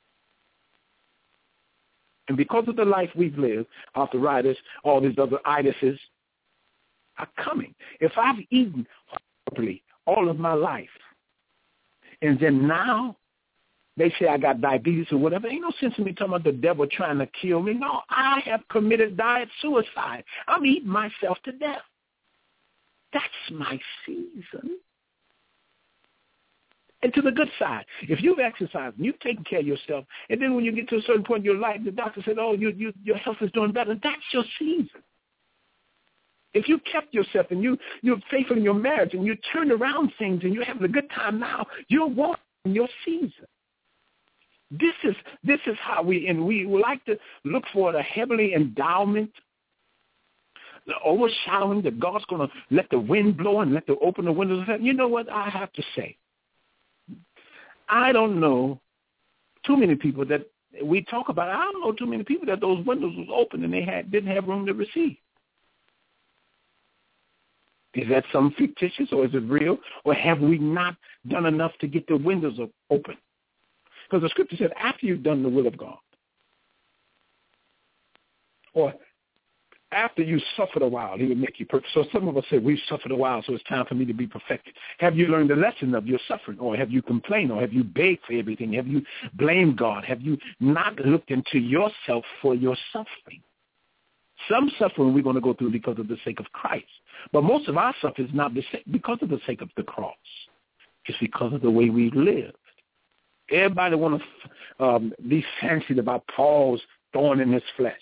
And because of the life we've lived, arthritis, all these other itises are coming. If I've eaten properly all of my life, and then now they say I got diabetes or whatever, ain't no sense in me talking about the devil trying to kill me. No, I have committed diet suicide. I'm eating myself to death. That's my season. And to the good side, if you've exercised and you've taken care of yourself, and then when you get to a certain point in your life, the doctor said, oh, your health is doing better, that's your season. If you kept yourself and you're faithful in your marriage and you turn around things and you're having a good time now, you're walking in your season. This is how we like to look for the heavenly endowment, the overshadowing that God's going to let the wind blow and let the open the windows of heaven. You know what I have to say? I don't know too many people that we talk about. I don't know too many people that those windows was open and they didn't have room to receive. Is that some fictitious, or is it real? Or have we not done enough to get the windows open? Because the scripture said after you've done the will of God, or after you suffered a while, he will make you perfect. So some of us say, we've suffered a while, so it's time for me to be perfected. Have you learned the lesson of your suffering, or have you complained, or have you begged for everything? Have you blamed God? Have you not looked into yourself for your suffering? Some suffering we're going to go through because of the sake of Christ. But most of our suffering is not because of the sake of the cross. It's because of the way we lived. Everybody want to be fancied about Paul's thorn in his flesh.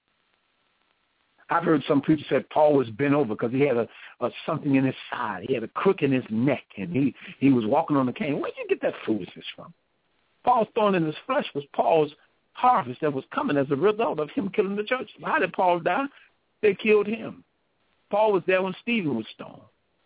I've heard some preachers say Paul was bent over because he had a something in his side. He had a crook in his neck, and he was walking on the cane. Where did you get that foolishness from? Paul's thorn in his flesh was Paul's harvest that was coming as a result of him killing the church. How did Paul die? They killed him. Paul was there when Stephen was stoned.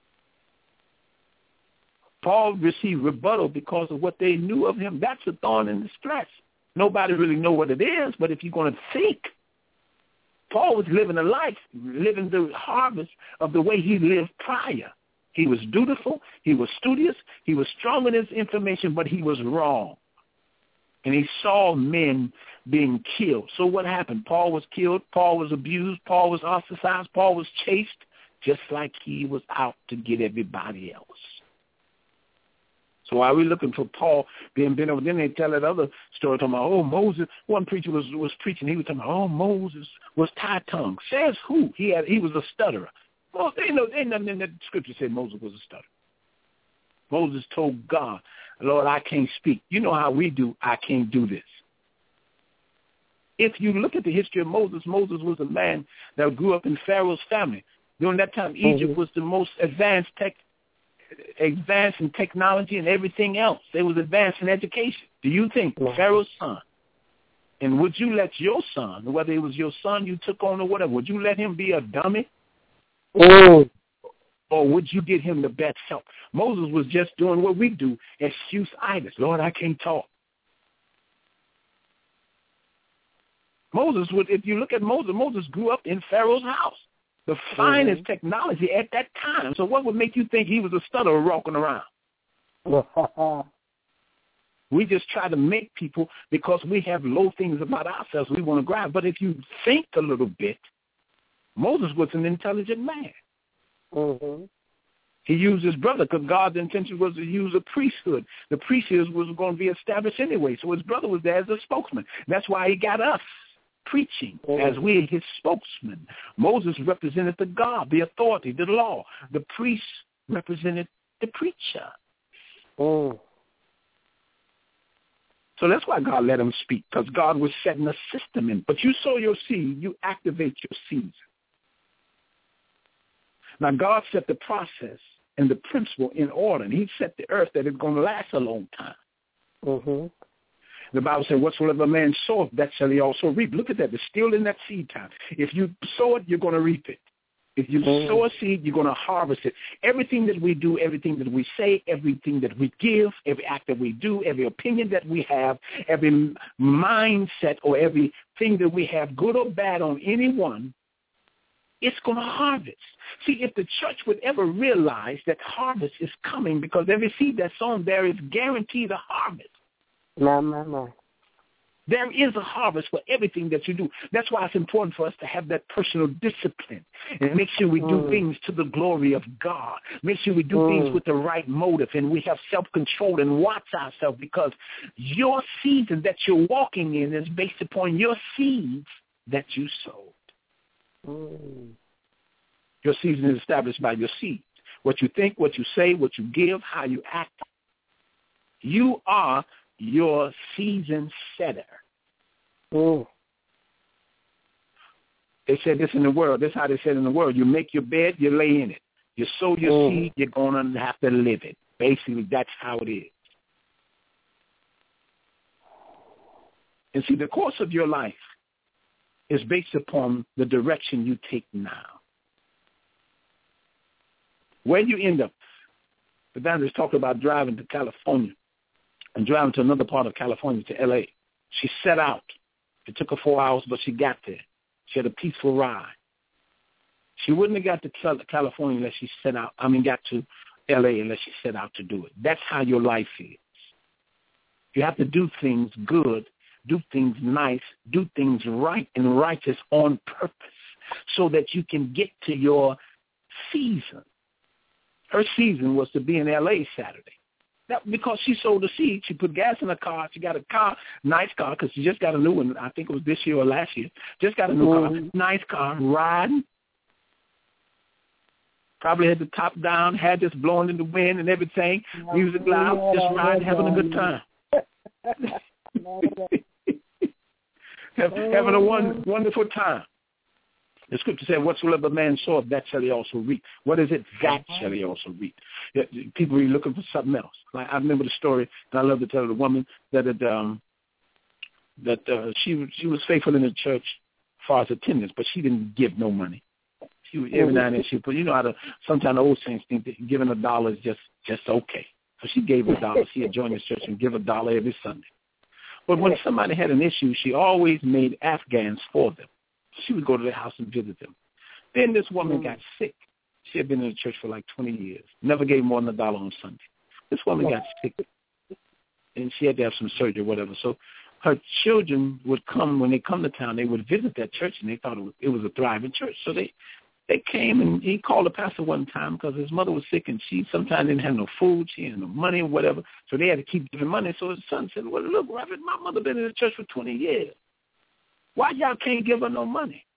Paul received rebuttal because of what they knew of him. That's a thorn in his flesh. Nobody really know what it is, but if you're going to think, Paul was living a life, living the harvest of the way he lived prior. He was dutiful, he was studious, he was strong in his information, but he was wrong. And he saw men being killed. So what happened? Paul was killed, Paul was abused, Paul was ostracized, Paul was chased, just like he was out to get everybody else. So while we're looking for Paul being bent over, then they tell that other story talking about, Moses. One preacher was preaching. He was talking about, Moses was tie-tongued. Says who? He was a stutterer. Well, ain't nothing in that scripture said Moses was a stutterer. Moses told God, Lord, I can't speak. You know how we do. I can't do this. If you look at the history of Moses, Moses was a man that grew up in Pharaoh's family. During that time, Egypt was the most advanced in technology and everything else. They was advanced in education. Do you think Pharaoh's son, and would you let your son, whether it was your son you took on or whatever, would you let him be a dummy? Or would you get him the best help? Moses was just doing what we do, excuse-itis. Lord, I can't talk. Moses would, if you look at Moses grew up in Pharaoh's house. The finest technology at that time. So what would make you think he was a stutterer walking around? We just try to make people, because we have low things about ourselves, we want to grab. But if you think a little bit, Moses was an intelligent man. He used his brother because God's intention was to use a priesthood. The priesthood was going to be established anyway, so his brother was there as a spokesman. That's why he got us preaching as we his spokesman. Moses represented the God, the authority, the law. The priest represented the preacher. So that's why God let him speak, because God was setting a system in. But you sow your seed, you activate your season. Now God set the process and the principle in order, and he set the earth that it's going to last a long time. The Bible says, whatsoever a man soweth, that shall he also reap. Look at that. It's still in that seed time. If you sow it, you're going to reap it. If you sow a seed, you're going to harvest it. Everything that we do, everything that we say, everything that we give, every act that we do, every opinion that we have, every mindset or everything that we have, good or bad on anyone, it's going to harvest. See, if the church would ever realize that harvest is coming, because every seed that's sown there is guaranteed a harvest. There is a harvest for everything that you do. That's why it's important for us to have that personal discipline and make sure we do things to the glory of God. Make sure we do things with the right motive, and we have self-control and watch ourselves, because your season that you're walking in is based upon your seeds that you sowed. Your season is established by your seeds. What you think, what you say, what you give, how you act. You are your season setter. They said this in the world. This is how they said in the world. You make your bed, you lay in it. You sow your seed, you're going to have to live it. Basically, that's how it is. And see, the course of your life is based upon the direction you take now. Where you end up. The evangelist talked about driving to California and driving to another part of California, to L.A. She set out. It took her 4 hours, but she got there. She had a peaceful ride. She wouldn't have got to California unless she got to L.A. unless she set out to do it. That's how your life is. You have to do things good, do things nice, do things right and righteous on purpose so that you can get to your season. Her season was to be in L.A. Saturday. That because she sowed the seed. She put gas in her car. She got a car, nice car, because she just got a new one. I think it was this year or last year. Just got a new car, nice car, riding. Probably had the top down, had this blowing in the wind and everything. Music loud, just riding, having a good time. Having a wonderful time. The scripture said, whatsoever man soweth, that shall he also reap. What is it? That shall he also reap. People are looking for something else. Like I remember the story, and I love to tell the woman that she was faithful in the church as far as attendance, but she didn't give no money. She would, every now and then she put, you know how sometimes the old saints think that giving $1 is just okay. So she gave $1. She had joined the church and give $1 every Sunday. But when somebody had an issue, she always made Afghans for them. She would go to their house and visit them. Then this woman got sick. She had been in the church for like 20 years. Never gave more than $1 on Sunday. This woman got sick, and she had to have some surgery or whatever. So her children would come, when they come to town, they would visit that church, and they thought it was a thriving church. So they came, and he called the pastor one time because his mother was sick, and she sometimes didn't have no food. She had no money or whatever. So they had to keep giving money. So his son said, well, look, Reverend, my mother been in the church for 20 years. Why y'all can't give her no money?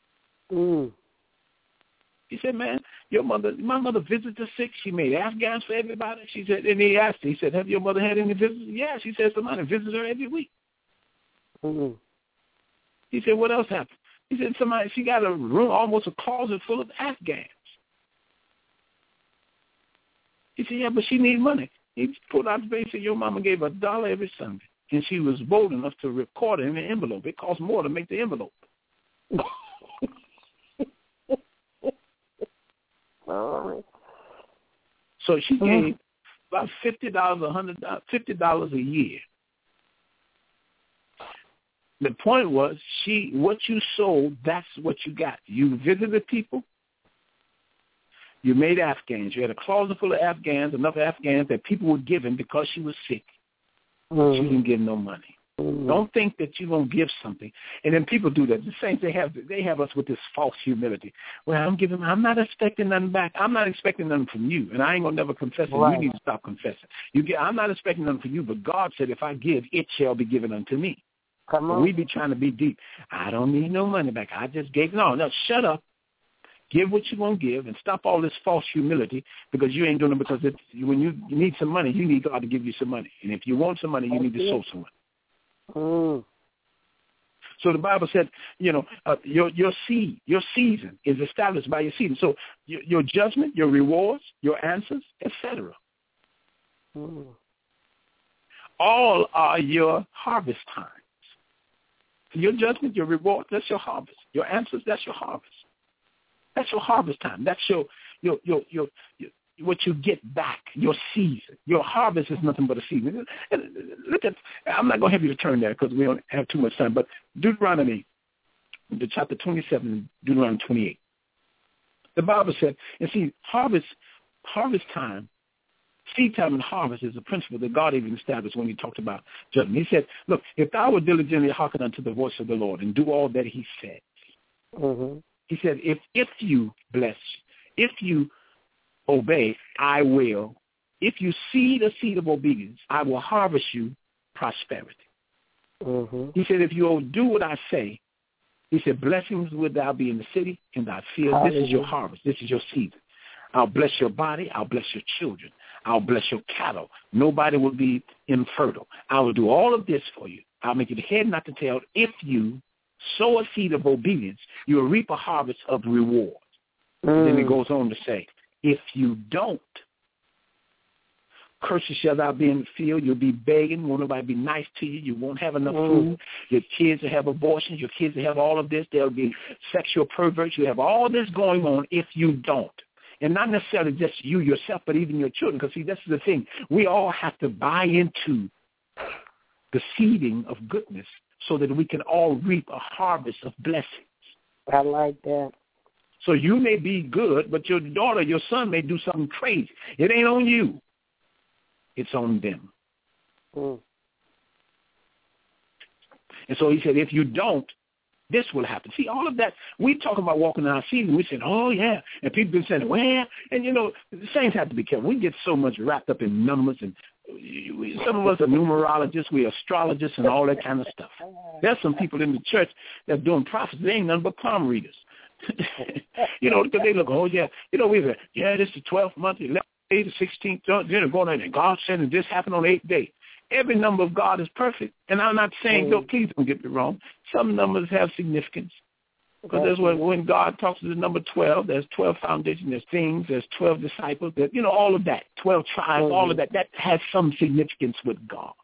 He said, man, my mother visited the sick. She made Afghans for everybody. She said, and he asked her, he said, have your mother had any visitors? Yeah, she said somebody visits her every week. He said, what else happened? He said, she got a room, almost a closet full of Afghans. He said, yeah, but she needs money. He pulled out the face and said, your mama gave $1 every Sunday. And she was bold enough to record it in the envelope. It cost more to make the envelope. So she gave about $50 a year. The point was, what you sold, that's what you got. You visited people. You made Afghans. You had a closet full of Afghans, enough Afghans that people were giving because she was sick. She didn't give no money. Don't think that you're going to give something. And then people do that. The same, they have us with this false humility. Well, I'm not expecting nothing back. I'm not expecting nothing from you. And I ain't going to never confess it. Right. You need to stop confessing. I'm not expecting nothing from you, but God said, if I give, it shall be given unto me. Come on. We be trying to be deep. I don't need no money back. I just gave. No, shut up. Give what you want to give and stop all this false humility, because you ain't doing it because when you need some money, you need God to give you some money. And if you want some money, you need to sow some money. So the Bible said, your seed, your season is established by your season. So your judgment, your rewards, your answers, etc. All are your harvest times. Your judgment, your reward, that's your harvest. Your answers, that's your harvest. That's your harvest time. That's your what you get back, your season. Your harvest is nothing but a season. And look at, I'm not going to have you to turn there because we don't have too much time, but Deuteronomy, the chapter 27, Deuteronomy 28. The Bible said, and see, harvest time, seed time and harvest is a principle that God even established when he talked about judgment. He said, look, if thou would diligently hearken unto the voice of the Lord and do all that he said, he said, if you bless, if you obey, I will. If you seed a seed of obedience, I will harvest you prosperity. He said, if you'll do what I say, he said, blessings will thou be in the city, in thy field. This is your harvest. This is your season. I'll bless your body. I'll bless your children. I'll bless your cattle. Nobody will be infertile. I will do all of this for you. I'll make you the head, not the tail. If you sow a seed of obedience, you'll reap a harvest of reward. Then it goes on to say, if you don't, curses shall thou be in the field. You'll be begging. Won't nobody be nice to you. You won't have enough food. Your kids will have abortions. Your kids will have all of this. There'll be sexual perverts. You have all this going on if you don't. And not necessarily just you yourself, but even your children. Because, see, this is the thing. We all have to buy into the seeding of goodness so that we can all reap a harvest of blessings. I like that. So you may be good, but your daughter, your son may do something crazy. It ain't on you. It's on them. And so he said, if you don't, this will happen. See, all of that, we talk about walking in our season. We said, oh, yeah. And people been saying, well, and, the saints have to be careful. We get so much wrapped up in numbers and Some of us are numerologists, we're astrologists, and all that kind of stuff. There's some people in the church that's doing prophecy. They ain't nothing but palm readers. Because they look, this is the 12th month, 11th day, the 16th, then going on, and God said, and this happened on the 8th day. Every number of God is perfect. And I'm not saying, please don't get me wrong. Some numbers have significance. Because that's when God talks to the number 12, there's 12 foundations, there's things, there's 12 disciples, there's, all of that, 12 tribes, all of that. That has some significance with God.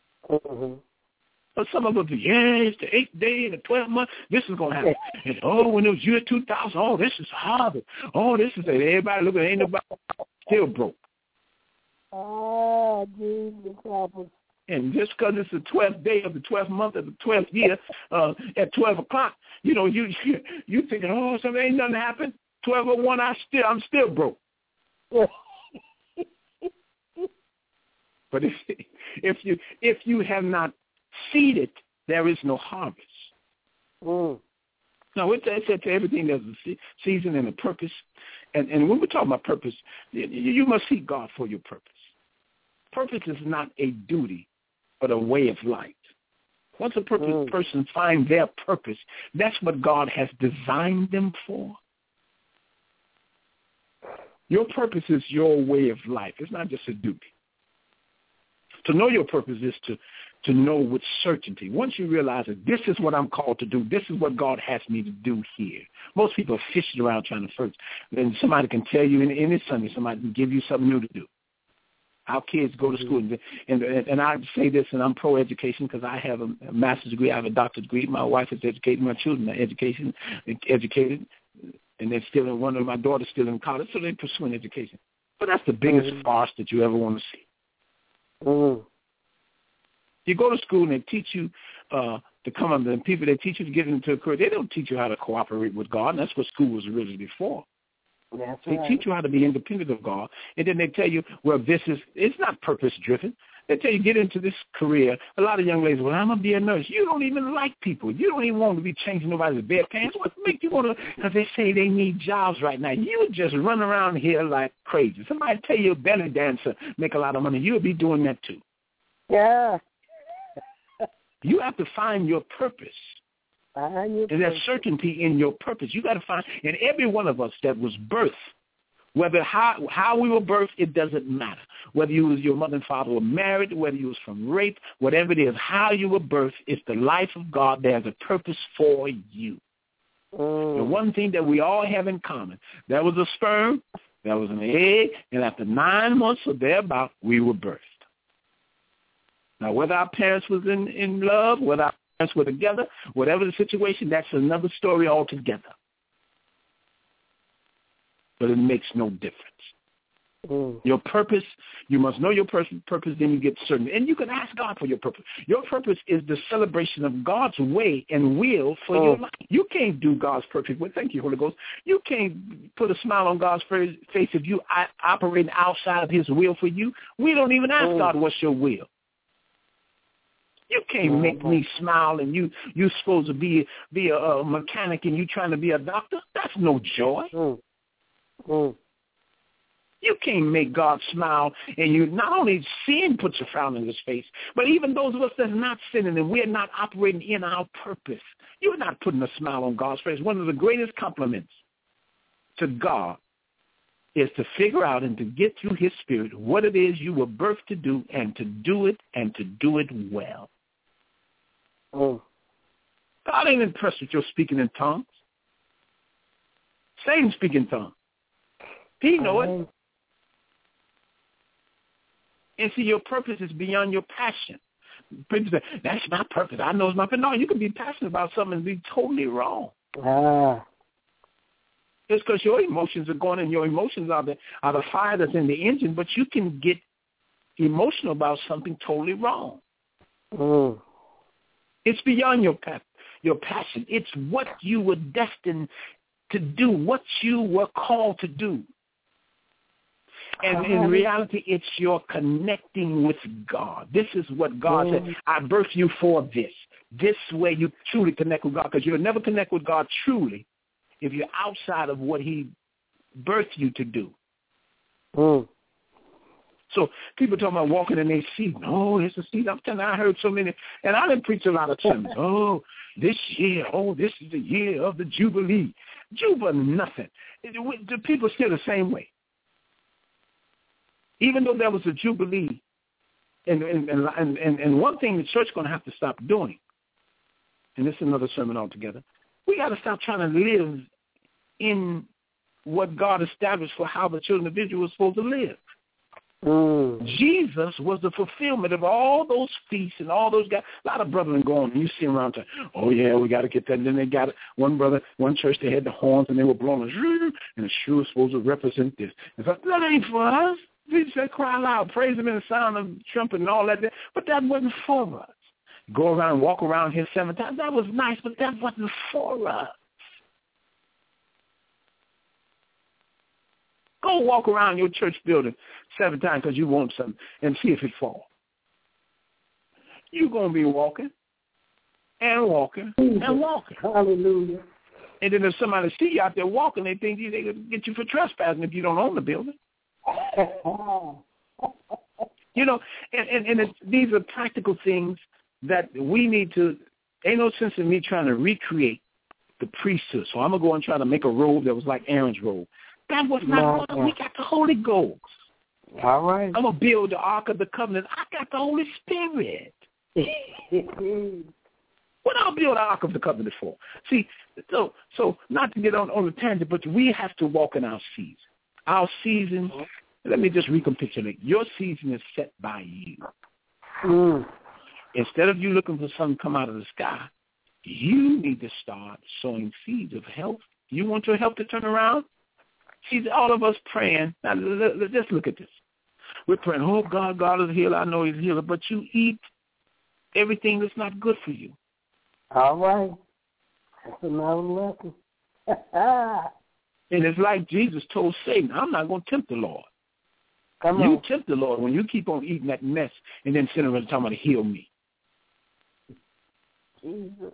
But some of us, it's the 8th day, the 12th month, this is going to happen. And, when it was year 2000, this is Harvard. This is it. Everybody looking, ain't nobody still broke. Jesus. And just because it's the 12th day of the 12th month of the 12th year at 12 o'clock, you thinking, something ain't nothing happened. 12:01, I'm still broke. But if you have not seeded, there is no harvest. Now, it said to everything there's a season and a purpose. And when we're talking about purpose, you must seek God for your purpose. Purpose is not a duty, but a way of life. Once a person finds their purpose, that's what God has designed them for. Your purpose is your way of life. It's not just a duty. To know your purpose is to know with certainty. Once you realize that this is what I'm called to do, this is what God has me to do here. Most people are fishing around trying to search. Then somebody can tell you in this Sunday, somebody can give you something new to do. Our kids go to school, and I say this, and I'm pro-education because I have a master's degree, I have a doctorate degree. My wife is educated, my children are educated, and they're still in my daughter's still in college, so they're pursuing education. But that's the biggest farce that you ever want to see. You go to school and they teach you to come under, and people, they teach you to get into a career. They don't teach you how to cooperate with God, and that's what school was originally for. They teach you how to be independent of God, and then they tell you, it's not purpose-driven. They tell you, get into this career. A lot of young ladies, I'm going to be a nurse. You don't even like people. You don't even want to be changing nobody's bedpans. What makes you want to, because they say they need jobs right now. You just run around here like crazy. Somebody tell you a belly dancer make a lot of money. You'll be doing that too. Yeah. You have to find your purpose. And there's certainty in your purpose. You got to find, and every one of us that was birthed, whether how we were birthed, it doesn't matter. Whether your mother and father were married, whether you was from rape, whatever it is, how you were birthed is the life of God. There's a purpose for you. The one thing that we all have in common, there was a sperm, there was an egg, and after 9 months or thereabout, we were birthed. Now, whether our parents was in love, whether our parents were together, whatever the situation, that's another story altogether. But it makes no difference. Your purpose, you must know your purpose, then you get certain. And you can ask God for your purpose. Your purpose is the celebration of God's way and will for your life. You can't do God's perfect will. Thank you, Holy Ghost. You can't put a smile on God's face if you operating outside of his will for you. We don't even ask God, what's your will? You can't make me smile, and you're supposed to be a mechanic, and you trying to be a doctor. That's no joy. You can't make God smile, and you not only sin puts a frown on his face, but even those of us that's not sinning and we're not operating in our purpose, you're not putting a smile on God's face. One of the greatest compliments to God is to figure out and to get through his spirit what it is you were birthed to do, and to do it well. God ain't impressed with your speaking in tongues. Satan speak in tongues. He know it. And see, your purpose is beyond your passion. People say, that's my purpose. I know it's my purpose. No, you can be passionate about something and be totally wrong. It's because your emotions are going, and your emotions are the fire that's in the engine, but you can get emotional about something totally wrong. It's beyond your passion. It's what you were destined to do, what you were called to do. And in reality, it's your connecting with God. This is what God said. I birthed you for this. This way you truly connect with God, because you'll never connect with God truly if you're outside of what he birthed you to do. So people talking about walking in their seat. No, it's a seat. I'm telling you, I heard so many, and I didn't preach a lot of sermons. Oh, this year, this is the year of the Jubilee. Jubilee, nothing. The people are still the same way. Even though there was a Jubilee, and one thing the church is going to have to stop doing, and this is another sermon altogether, we got to stop trying to live in what God established for how the children of Israel was supposed to live. Jesus was the fulfillment of all those feasts and all those guys. A lot of brethren going, and you see them around saying, oh, yeah, we got to get that. And then they got it. One brother, one church, they had the horns, and they were blowing, and the shoe was supposed to represent this. And so, that ain't for us. We said, cry loud, praise him in the sound of trumpet and all that. But that wasn't for us. Go around, walk around here 7 times. That was nice, but that wasn't for us. Go walk around your church building 7 times because you want something and see if it falls. You're going to be walking and walking and walking. Hallelujah. And then if somebody see you out there walking, they think they can get you for trespassing if you don't own the building. You know, and these are practical things that we need to, ain't no sense in me trying to recreate the priesthood. So I'm going to go and try to make a robe that was like Aaron's robe. That was not what we got the Holy Ghost. All right. I'm going to build the Ark of the Covenant. I got the Holy Spirit. What I'll build the Ark of the Covenant for? See, so not to get on the tangent, but we have to walk in our season. Our season, let me just recapitulate. Your season is set by you. Instead of you looking for something to come out of the sky, you need to start sowing seeds of health. You want your health to turn around? See, all of us praying. Now, just look at this. We're praying, oh, God is a healer. I know he's a healer. But you eat everything that's not good for you. All right. That's another lesson. And it's like Jesus told Satan, I'm not going to tempt the Lord. Come you on. tempt the Lord when you keep on eating that mess and then sitting around talking about heal me. Jesus.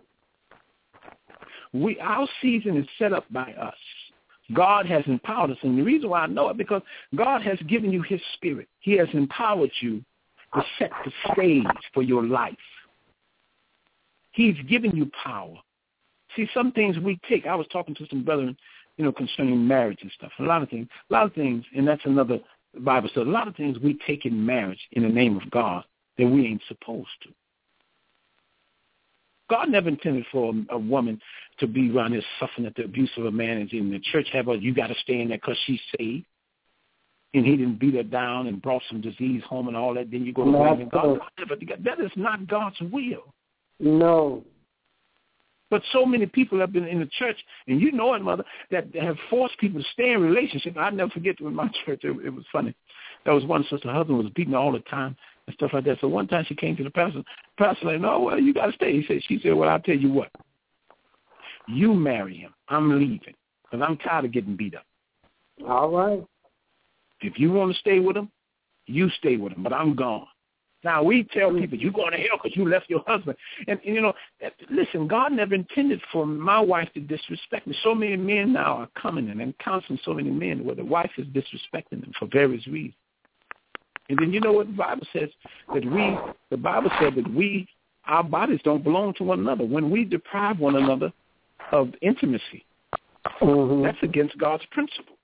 Our season is set up by us. God has empowered us. And the reason why I know it, because God has given you his spirit. He has empowered you to set the stage for your life. He's given you power. See, some things we take. I was talking to some brethren, concerning marriage and stuff. A lot of things, and that's another Bible study. A lot of things we take in marriage in the name of God that we ain't supposed to. God never intended for a woman to be around here suffering at the abuse of a man and in the church have her, you got to stay in there because she's saved. And he didn't beat her down and brought some disease home and all that. Then you go to blame God. That is not God's will. No. But so many people have been in the church, and you know it, Mother, that have forced people to stay in relationship. I'll never forget in my church, it was funny. There was one sister, her husband was beating her all the time and stuff like that. So one time she came to the pastor. The pastor like, no, well, you got to stay. She said, well, I'll tell you what. You marry him. I'm leaving because I'm tired of getting beat up. All right. If you want to stay with him, you stay with him, but I'm gone. Now, we tell people, you're going to hell because you left your husband. And listen, God never intended for my wife to disrespect me. So many men now are coming in and counseling so many men where the wife is disrespecting them for various reasons. And then you know what the Bible says? The Bible said that our bodies don't belong to one another. When we deprive one another of intimacy, that's against God's principles.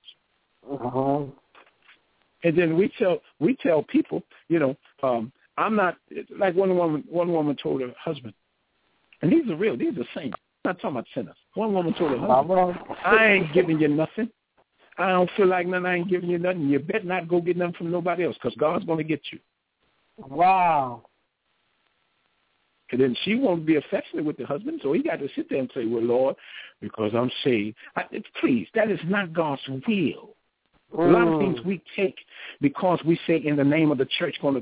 And then we tell people, I'm not, like one woman told her husband, and these are saints. I'm not talking about sinners. One woman told her husband, I ain't giving you nothing. I don't feel like nothing. I ain't giving you nothing. You better not go get nothing from nobody else because God's going to get you. Wow. And then she won't be affectionate with the husband, so he got to sit there and say, well, Lord, because I'm saved. Please, that is not God's will. A lot of things we take because we say in the name of the church going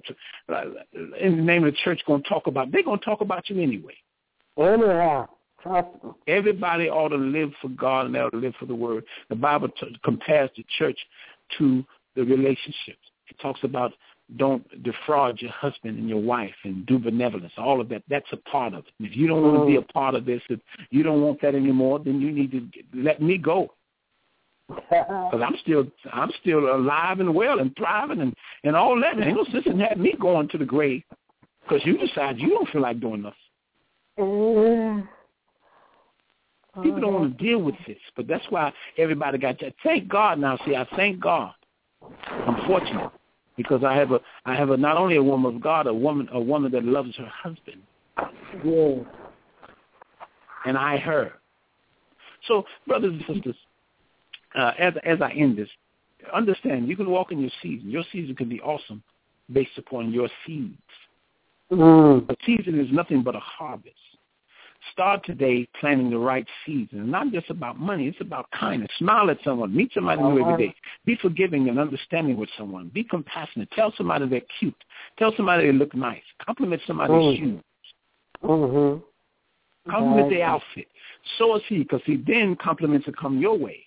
to talk about. They're going to talk about you anyway. Anyhow. Everybody ought to live for God and they ought to live for the word. The Bible compares the church to the relationships. It talks about don't defraud your husband and your wife and do benevolence. All of that, that's a part of it. And if you don't want to be a part of this, if you don't want that anymore, then you need to let me go. Because I'm still alive and well and thriving and all that. Ain't no sense in having me going to the grave because you decide you don't feel like doing nothing. People don't want to deal with this, but that's why everybody got that. Thank God now. See, I thank God. I'm fortunate because I have a not only a woman of God, a woman that loves her husband. Yeah. And I her. So, brothers and sisters, as I end this, understand you can walk in your season. Your season can be awesome based upon your seeds. A season is nothing but a harvest. Start today planting the right seeds. And not just about money. It's about kindness. Smile at someone. Meet somebody new every day. Be forgiving and understanding with someone. Be compassionate. Tell somebody they're cute. Tell somebody they look nice. Compliment somebody's shoes. Compliment their outfit. Sow a seed, because then compliments will come your way.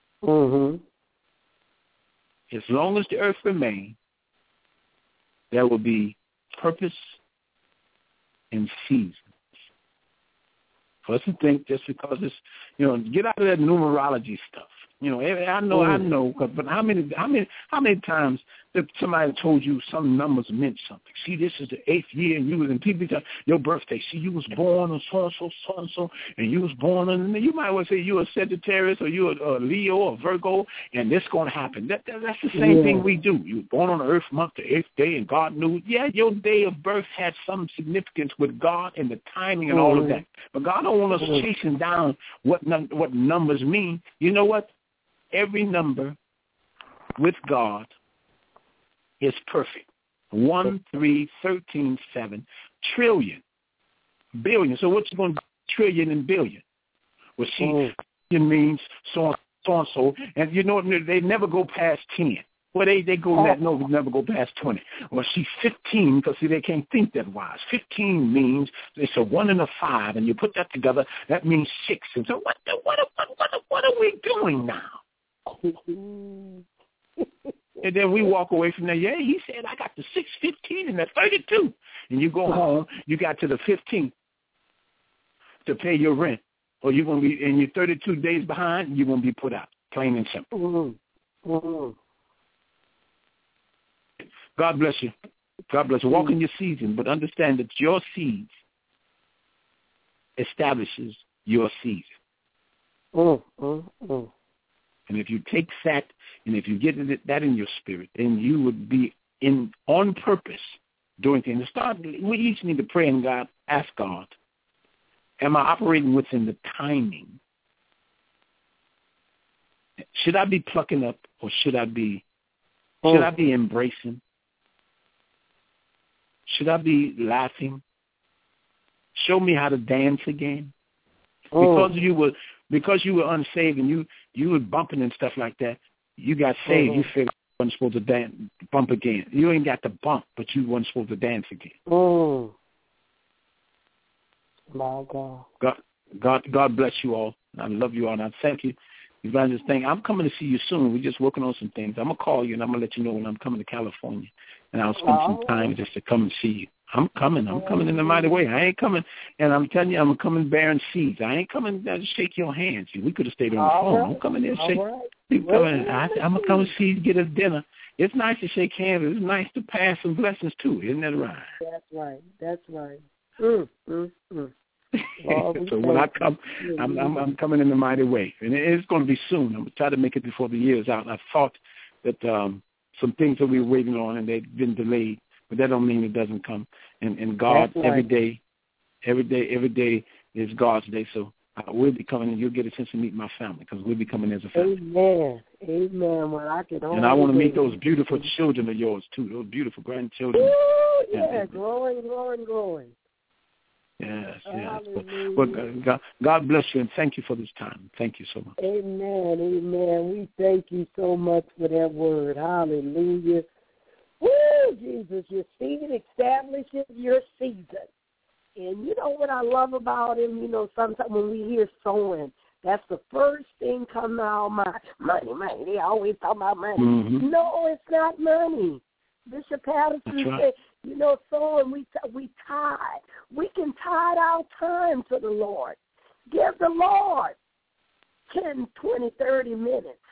As long as the earth remains, there will be purpose and season. For us to think just because it's, get out of that numerology stuff. I know, but how many times that somebody told you some numbers meant something? See, this is the 8th year, and you was in people tell your birthday. See, you was born on so and you was born on. You might well say you a Sagittarius or you a Leo or Virgo, and this going to happen. That's the same thing we do. You were born on the Earth month, the 8th day, and God knew. Yeah, your day of birth had some significance with God and the timing and all of that. But God don't want us chasing down what numbers mean. You know what? Every number with God is perfect. 1, 3, 13, 7, trillion, billion. So what's going to be trillion and billion? Well, trillion means so and so. And they never go past 10. Well, they never go past 20. Well, see, 15, because they can't think that wise. 15 means it's a 1 and a 5, and you put that together, that means 6. And so what are we doing now? And then we walk away from there. Yeah, he said I got the 615 and the 32. And you go home, you got to the 15th to pay your rent, or you're gonna be, and you're 32 days behind. You're gonna be put out, plain and simple. God bless you. God bless you. Walk in your season, but understand that your seeds establishes your season. And if you take that, and if you get that in your spirit, then you would be on purpose doing things. We each need to pray and God, ask God, am I operating within the timing? Should I be plucking up, or should I be embracing? Should I be laughing? Show me how to dance again. Because you were unsaved and you were bumping and stuff like that, you got saved. You figured you weren't supposed to bump again. You ain't got to bump, but you weren't supposed to dance again. My God. God bless you all. I love you all, and I thank you. Evangelist, I'm coming to see you soon. We're just working on some things. I'm going to call you, and I'm going to let you know when I'm coming to California. And I'll spend some time just to come and see you. I'm coming in a mighty way. I ain't coming, and I'm telling you, I'm coming bearing seeds. I ain't coming to shake your hands. We could have stayed on the phone. I'm coming there to shake. I'm going to come and see you, get us dinner. It's nice to shake hands. It's nice to pass some blessings, too. Isn't that right? That's right. So when I come, I'm coming in a mighty way. And it's going to be soon. I'm going to try to make it before the year is out. And I thought that some things that we were waiting on, and they've been delayed. But that don't mean it doesn't come. And God, every day is God's day. So we'll be coming, and you'll get a chance to meet my family, because we'll be coming as a family. Amen. Well, and I want to meet those beautiful children of yours, too, those beautiful grandchildren. Ooh, yeah, growing. Yes. But God bless you, and thank you for this time. Thank you so much. Amen. We thank you so much for that word. Hallelujah. Woo, Jesus, your seed establishes your season. And you know what I love about him? Sometimes when we hear sowing, that's the first thing coming out of my money. They always talk about money. No, it's not money. Bishop Patterson said, sowing, we tithe. We can tithe our time to the Lord. Give the Lord 10, 20, 30 minutes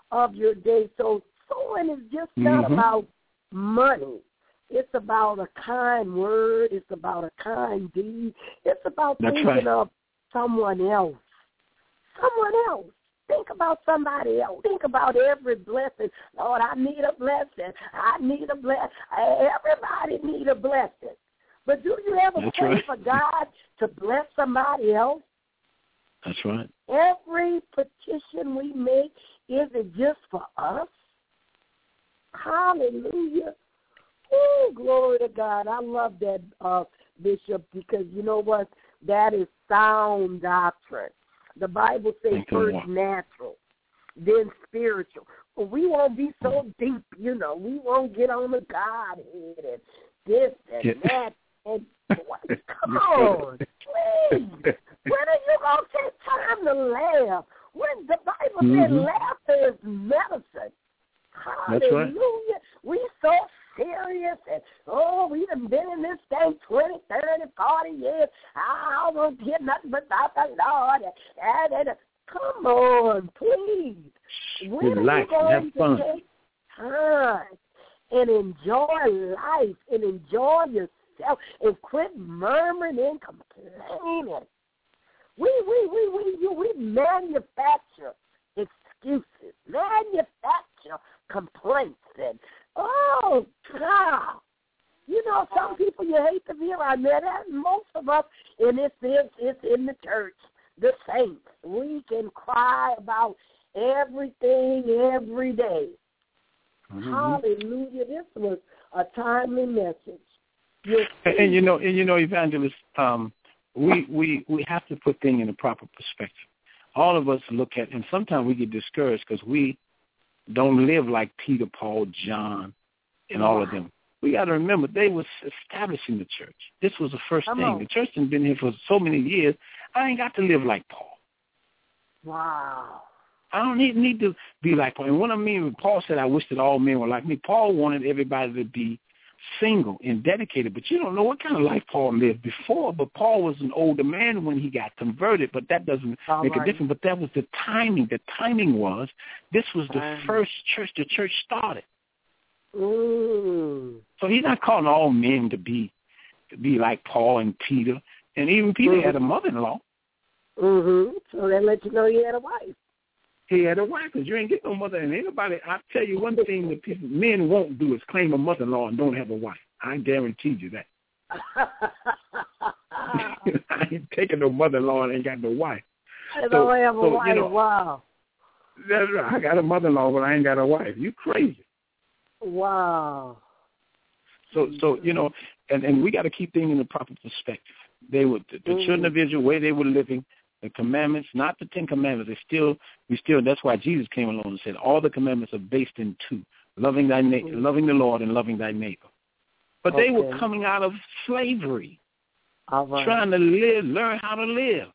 of your day. So sowing is just not about money. It's about a kind word. It's about a kind deed. It's about thinking of someone else. Someone else. Think about somebody else. Think about every blessing. Lord, I need a blessing. I need a blessing. Everybody need a blessing. But do you ever pray for God to bless somebody else? That's right. Every petition we make, is it just for us? Hallelujah. Oh, glory to God. I love that, Bishop, because you know what? That is sound doctrine. The Bible says first natural, then spiritual. But we won't be so deep, you know. We won't get on the Godhead and this and that. And come on, please. When are you going to take time to laugh? When the Bible says laughter is medicine. Hallelujah. Right. We so serious and, we done been in this thing 20, 30, 40 years. I don't hear nothing but about the Lord. And come on, please. When are you going to take time and enjoy life and enjoy yourself and quit murmuring and complaining? We manufacture excuses, manufacture complaints, and God, you know, some people you hate to be around. That most of us, and it's in the church, the saints. We can cry about everything every day. Hallelujah! This was a timely message. And you know, Evangelist, we have to put things in a proper perspective. All of us look at, and sometimes we get discouraged because we don't live like Peter, Paul, John, and all of them. We got to remember they was establishing the church. This was the first thing. The church has been here for so many years. I ain't got to live like Paul. Wow. I don't need to be like Paul. And what I mean when Paul said, I wish that all men were like me, Paul wanted everybody to be single and dedicated. But you don't know what kind of life Paul lived before. But Paul was an older man when he got converted. But that doesn't make a difference. But that was the timing. The timing was this was the first church the church started. So he's not calling all men to be like Paul and Peter. And even Peter had a mother-in-law. So that lets you know he had a wife. He had a wife, because you ain't get no mother. And anybody, I'll tell you one thing that men won't do is claim a mother-in-law and don't have a wife. I guarantee you that. I ain't taking no mother-in-law and ain't got no wife. I don't have a wife, you know, wow. That's right. I got a mother-in-law, but I ain't got a wife. You crazy. Wow. So you know, and we got to keep things in the proper perspective. They were the children of Israel, where they were living, the commandments, not the 10 Commandments. We still. That's why Jesus came along and said all the commandments are based in two: loving the Lord and loving thy neighbor. But they were coming out of slavery, trying to learn how to live.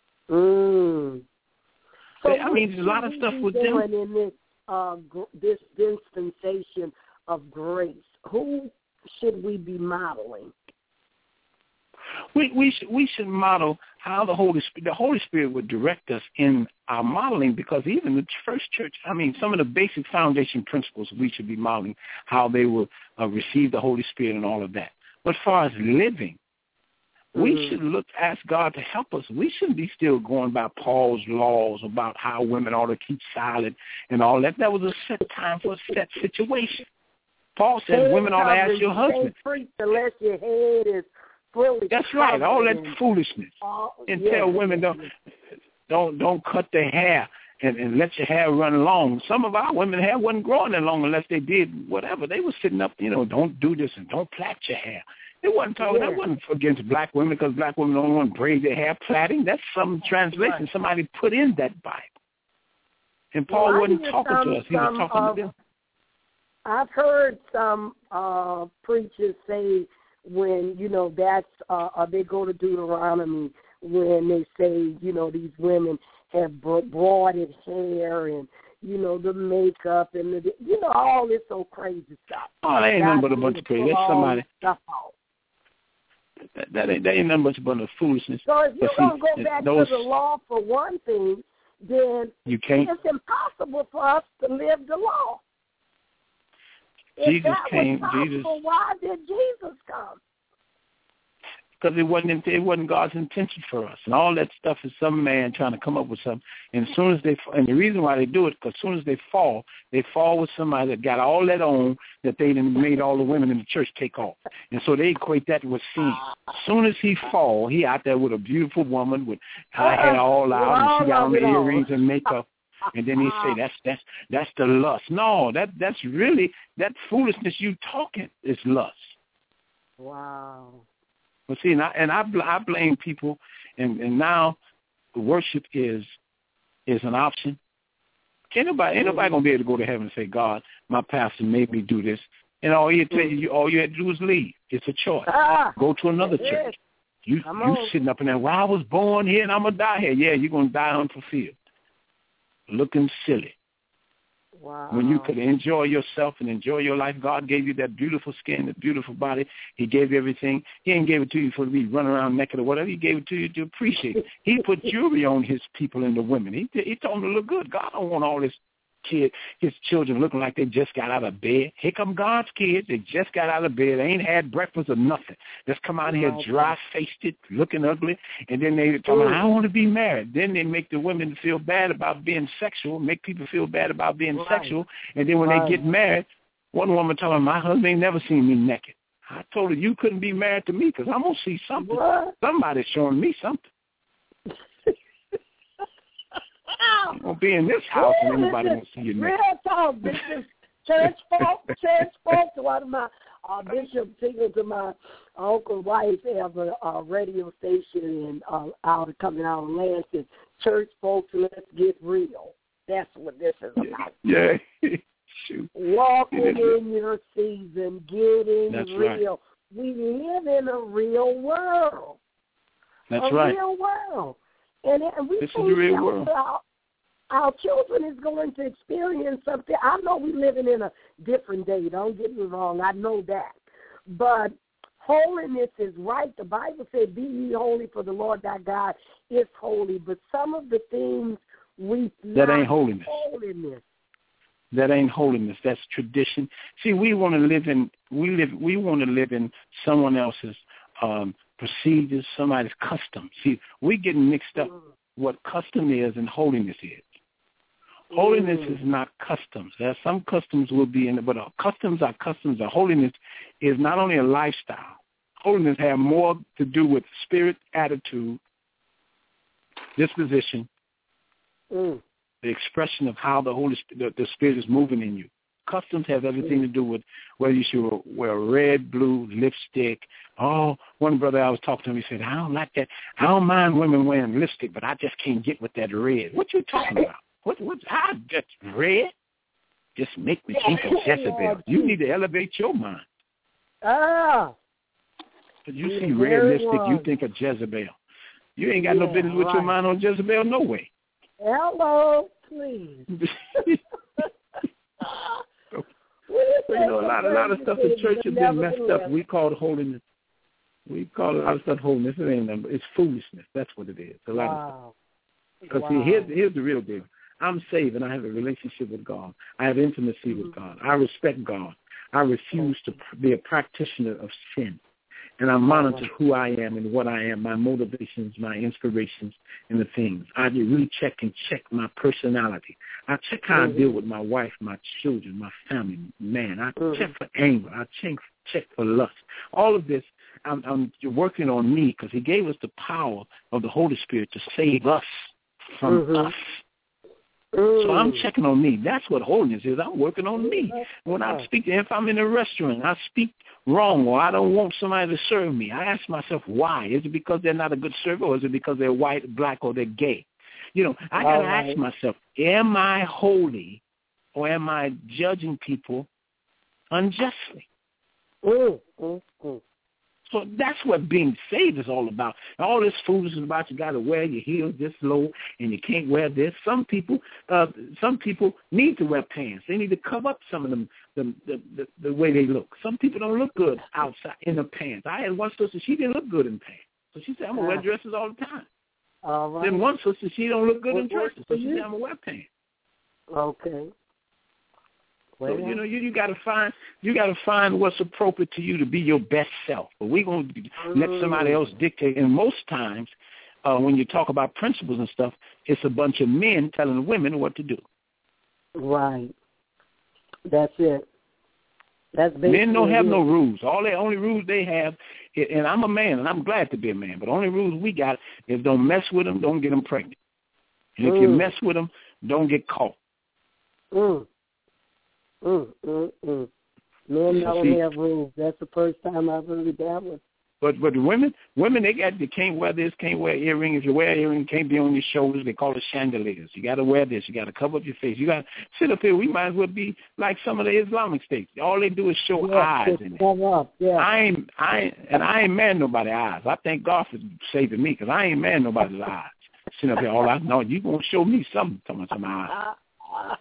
So I mean, there's a lot of stuff with them. In this dispensation of grace, who should we be modeling? We should model how the Holy Spirit would direct us in our modeling, because even the first church, I mean, some of the basic foundation principles we should be modeling, how they will receive the Holy Spirit and all of that. But as far as living, we should ask God to help us. We shouldn't be still going by Paul's laws about how women ought to keep silent and all that. That was a set time for a set situation. Paul said women ought to ask your husband. Preach unless your head is fully. That's right. All that foolishness. And tell women don't cut their hair and let your hair run long. Some of our women's hair wasn't growing that long unless they did whatever. They were sitting up, don't do this and don't plait your hair. It wasn't talking. That wasn't against black women, because black women don't want to braid their hair plaiting. That's some translation somebody put in that Bible. And Paul wasn't talking to us. He was talking to them. I've heard some preachers say when, that's, they go to Deuteronomy when they say, these women have braided hair and, the makeup and, all this so crazy stuff. Oh, that ain't nothing but a bunch of crazy. That's somebody. That ain't nothing but a foolishness. So if you're going to go back to the law for one thing, then you can't. It's impossible for us to live the law. Jesus came. Why did Jesus come? Because it wasn't God's intention for us, and all that stuff is some man trying to come up with something. And as soon as and the reason why they do it, because as soon as they fall with somebody that got all that on that they made all the women in the church take off, and so they equate that with sin. As soon as he fall, he out there with a beautiful woman with her hair all out, and she got on the earrings and makeup. And then he say that's the lust. No, that's really that foolishness you talking is lust. Wow. Well, see, I blame people, and now worship is an option. Ain't nobody gonna be able to go to heaven and say, God, my pastor made me do this, and all you had to do is leave. It's a choice. Go to another church. You sitting up in there. Well, I was born here and I'm gonna die here. Yeah, you're gonna die unfulfilled, looking silly. Wow. When you could enjoy yourself and enjoy your life, God gave you that beautiful skin, that beautiful body. He gave you everything. He ain't gave it to you for to be running around naked or whatever. He gave it to you to appreciate it. He put jewelry on his people and the women. He told them to look good. God don't want all his children looking like they just got out of bed. Here come God's kids. They just got out of bed. They ain't had breakfast or nothing. Just come out here dry-faced, looking ugly, and then they tell me, I want to be married. Then they make the women feel bad about being sexual, make people feel bad about being sexual, and then when they get married, one woman told me, my husband ain't never seen me naked. I told her, you couldn't be married to me because I'm going to see something. What? Somebody's showing me something. I'm going to be in this house and anybody won't see you naked. Real talk, Bishop. Church folk, to one of my Bishop singing to my uncle's wife have a radio station and coming out of Lansing. Church folks, let's get real. That's what this is about. Yeah. Shoot. Walking in your season, getting real. Right. We live in a real world. That's right. A real world. And we this is the real world. Our children is going to experience something. I know we're living in a different day. Don't get me wrong. I know that. But holiness is right. The Bible said, be ye holy, for the Lord thy God is holy. But some of the things that ain't holiness. That ain't holiness. That's tradition. See, we want to live in someone else's procedures, somebody's custom. See, we getting mixed up what custom is and holiness is. Holiness is not customs. There are some customs will be in it, but customs are customs. Holiness is not only a lifestyle. Holiness has more to do with spirit, attitude, disposition, the expression of how the Spirit is moving in you. Customs have everything to do with whether you should wear red, blue, lipstick. Oh, one brother I was talking to him, he said, I don't like that. I don't mind women wearing lipstick, but I just can't get with that red. What you talking about? How just red? Just make me think of Jezebel. You need to elevate your mind. But you see red lipstick, you think of Jezebel. You ain't got no business with your mind on Jezebel, no way. Hello, please. A lot of stuff in church has been messed up. We call it holiness. We call a lot of stuff holiness. It ain't nothing. It's foolishness. That's what it is. A lot of stuff. Because see, here's the real deal. I'm saved and I have a relationship with God. I have intimacy with God. I respect God. I refuse to be a practitioner of sin. And I monitor who I am and what I am, my motivations, my inspirations, and the things. I really check my personality. I check how I deal with my wife, my children, my family, man. I check for anger. I check for lust. All of this, I'm working on me because he gave us the power of the Holy Spirit to save us from us. So I'm checking on me. That's what holiness is. I'm working on me. When I speak, if I'm in a restaurant, I speak wrong or I don't want somebody to serve me, I ask myself why. Is it because they're not a good server or is it because they're white, black, or they're gay? I got to ask myself, am I holy or am I judging people unjustly? So that's what being saved is all about. All this foolishness about you got to wear your heels this low and you can't wear this. Some people need to wear pants. They need to cover up some of them the way they look. Some people don't look good outside in the pants. I had one sister, she didn't look good in pants. So she said, I'm going to wear dresses all the time. All right. Then one sister, she don't look good in church, so she's having a webcam. Okay. Well, So you got to find what's appropriate to you to be your best self. But we're going to let somebody else dictate. And most times, when you talk about principles and stuff, it's a bunch of men telling women what to do. Right. That's it. That's men don't have no rules. Only rules they have, and I'm a man, and I'm glad to be a man, but only rules we got is don't mess with them, don't get them pregnant. And if you mess with them, don't get caught. Men don't have rules. That's the first time I've heard that one. But women they can't wear this, can't wear earrings. If you wear earrings, can't be on your shoulders. They call it chandeliers. You got to wear this. You got to cover up your face. You got to sit up here. We might as well be like some of the Islamic states. All they do is show eyes in it. Yeah. I ain't mad nobody's eyes. I thank God for saving me because I ain't mad nobody's eyes. Sitting up here, all I know, you gonna show me something, talking about some eyes.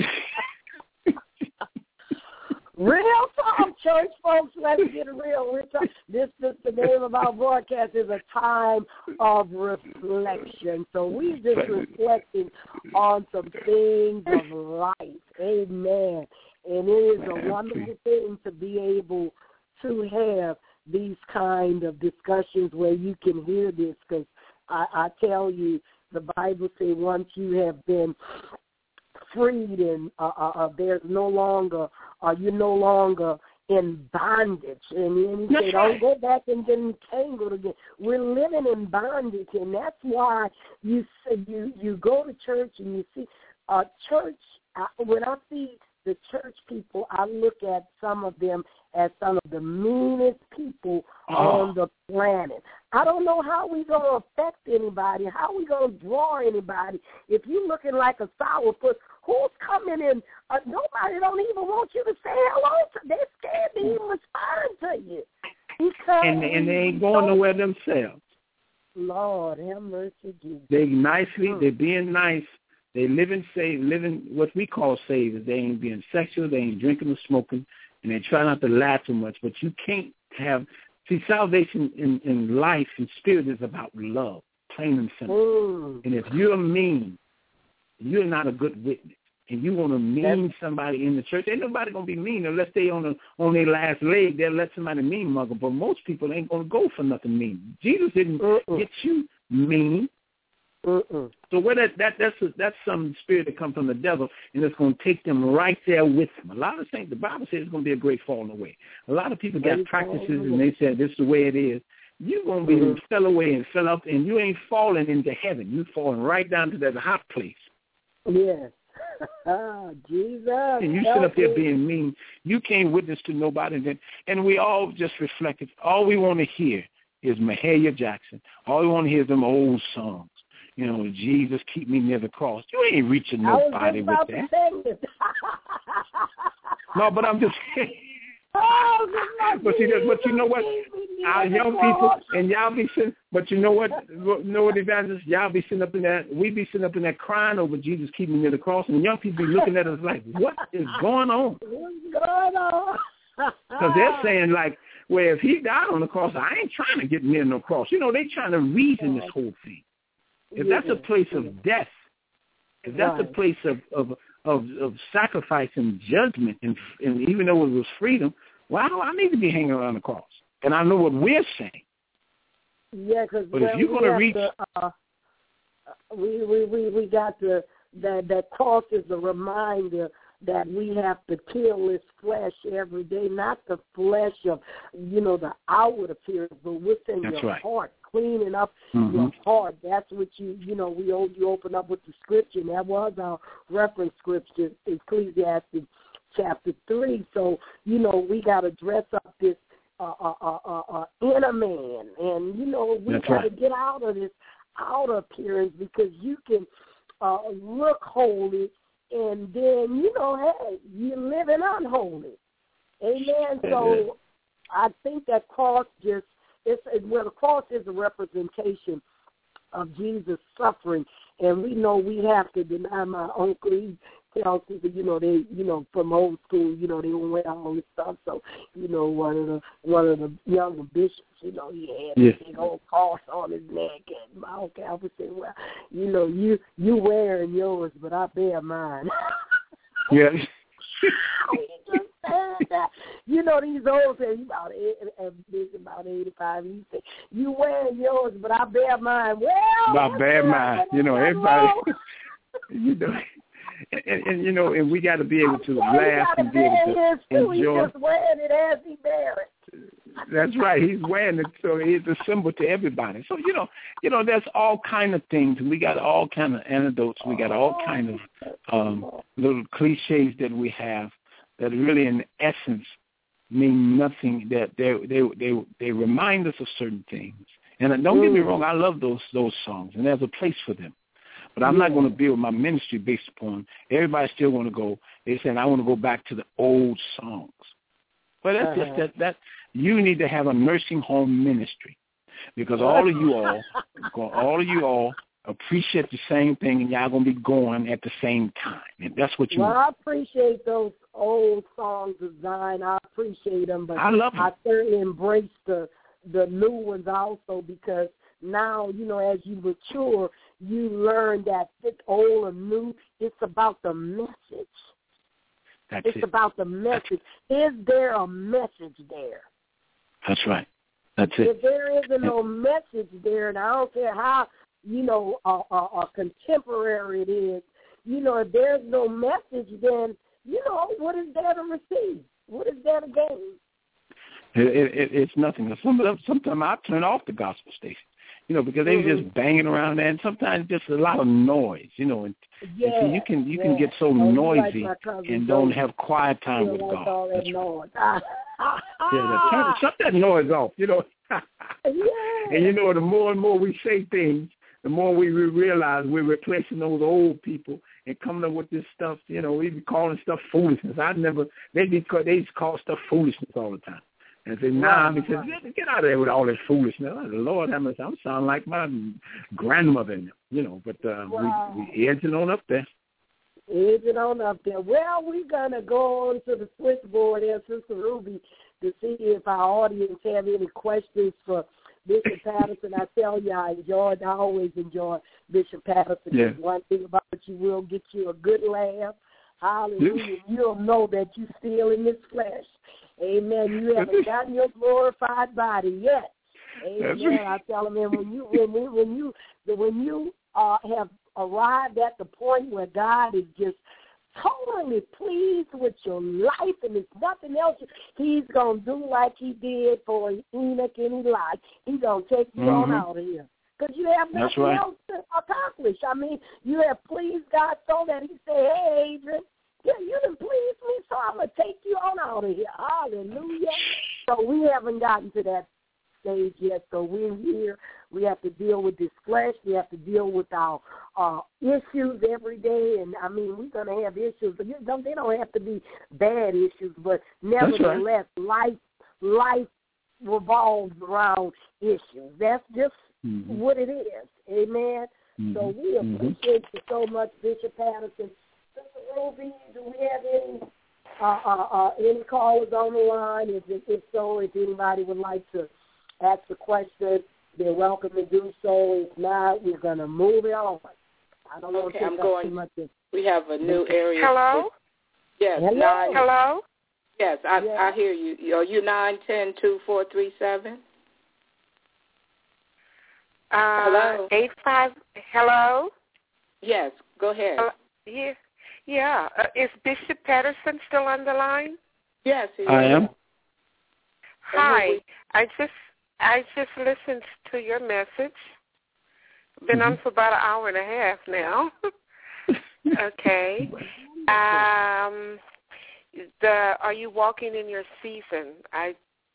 Real talk, church folks. Let's get real. This is the name of our broadcast is a time of reflection. So we're just reflecting on some things of life. Amen. And it is a wonderful thing to be able to have these kind of discussions where you can hear this, because I tell you, the Bible says once you have been freed and there's no longer, you're no longer in bondage. And he said, don't go back and get entangled again. We're living in bondage, and that's why you go to church and you see church. When I see the church people, I look at some of them as some of the meanest people on the planet. I don't know how we're going to affect anybody, how we going to draw anybody. If you're looking like a sourpuss, who's coming in? Nobody don't even want you to say hello to. They're scared to even respond to you. And they ain't going nowhere themselves. Lord, have mercy, Jesus. They they're being nice. They living what we call saved. They ain't being sexual. They ain't drinking or smoking. And they try not to lie too much. But you can't have, salvation in life and spirit is about love, plain and simple. And if you're mean, you're not a good witness. And you want to mean somebody in the church, ain't nobody going to be mean unless they on their last leg. They'll let somebody mean mug them. But most people ain't going to go for nothing mean. Jesus didn't get you mean. So where that's some spirit that comes from the devil, and it's going to take them right there with them. A lot of things, the Bible says it's going to be a great falling away. A lot of people got practices, and they said this is the way it is. You're going to be fell away and fell up, and you ain't falling into heaven. You're falling right down to that hot place. Yes. Jesus. And you sit up here being mean. You can't witness to nobody. And we all just reflected. All we want to hear is Mahalia Jackson. All we want to hear is them old songs. You know, Jesus, keep me near the cross. You ain't reaching nobody with that. No, but I'm just saying. But you know what? Our young people, and y'all be sitting, but you know what, evangelists, y'all be sitting up in that, we be sitting up in that crying over Jesus keeping me near the cross, and young people be looking at us like, what is going on? What's going on? Because they're saying like, well, if he died on the cross, I ain't trying to get near no cross. You know, they trying to reason this whole thing. If that's a place of death, if that's a place of sacrifice and judgment, and even though it was freedom, why do I need to be hanging around the cross? And I know what we're saying. Yeah, because if you're going to reach, we got that cross is a reminder that we have to kill this flesh every day, not the flesh of, the outward appearance, but within your heart, cleaning up your heart. That's what you open up with the scripture, and that was our reference scripture, Ecclesiastes chapter 3. So, we got to dress up this inner man, and, we got to get out of this outer appearance, because you can look holy, and then, hey, you're living unholy. Amen. So I think that cross the cross is a representation of Jesus' suffering. And we know we have to deny. My uncle, he tell people, they, from old school, they don't wear all this stuff. So, one of the younger bishops, he had a big old cross on his neck, and my uncle Calvin said, well, you wearing yours, but I bear mine. Yeah. He just said that. These old say about 85. He said, you wearing yours, but I bear mine. Well, I bear mine. Everybody. And we got to be able to laugh and be able to enjoy. He's just wearing it as he bear it. That's right. He's wearing it, so it's a symbol to everybody. So there's all kind of things. We got all kind of anecdotes. We got all kind of little cliches that we have that really, in essence, mean nothing. That they remind us of certain things. And don't get me wrong, I love those songs, and there's a place for them. But I'm not going to build my ministry based upon everybody still want to go. They're saying I want to go back to the old songs. But that's just that you need to have a nursing home ministry, because all of you all appreciate the same thing, and y'all gonna be going at the same time, and that's what you. Well, I appreciate those old songs of Zion. I appreciate them, but I love them. I certainly embrace the new ones also, because now as you mature, you learn that it's old or new. It's about the message. It's about the message. Is there a message there? That's right. That's it. If there isn't no message there, and I don't care how, contemporary it is, if there's no message, then, what is there to receive? What is there to gain? It's nothing. Sometimes I turn off the gospel station, because they just banging around there, and sometimes just a lot of noise, and you can get so noisy and don't have quiet time with God. That's right. Shut that noise off, And the more and more we say things, the more we realize we're replacing those old people and coming up with this stuff. We be calling stuff foolishness. They call stuff foolishness all the time. And say, get out of there with all this foolishness. Lord, I'm sounding like my grandmother, but we edging on up there. Well, we're going to go on to the switchboard there, Sister Ruby, to see if our audience have any questions for Bishop Patterson. I tell you, I always enjoy Bishop Patterson. Yeah. One thing about it, you will get you a good laugh. Hallelujah. You'll know that you're still in this flesh. Amen. You haven't gotten your glorified body yet. Amen. I tell them, when you have arrived at the point where God is just totally pleased with your life, and there's nothing else He's gonna do like He did for Enoch and Elijah. He's gonna take you on out of here, because you have nothing else to accomplish. I mean, you have pleased God so that He said, "Hey, Adrian, you done pleased me, so I'm going to take you on out of here." Hallelujah. So we haven't gotten to that stage yet. So we're here. We have to deal with this flesh. We have to deal with our issues every day. And, we're going to have issues. But they don't have to be bad issues. But nevertheless, life revolves around issues. That's just what it is. Amen. So we appreciate you so much, Bishop Patterson. Sister Ruby, do we have any callers on the line? If so, if anybody would like to ask a question, they're welcome to do so. If not, we're going to move it on. I don't want to take up too much. We have a new area. Hello? Yes. Hello? Yes, I hear you. Are you 910-2437? Hello? 85. Hello? Yes, go ahead. Yeah. Is Bishop Patterson still on the line? Yes, I am. Hi. I just listened to your message. Been on for about an hour and a half now. Okay. Are you walking in your season? I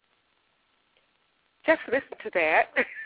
just listened to that.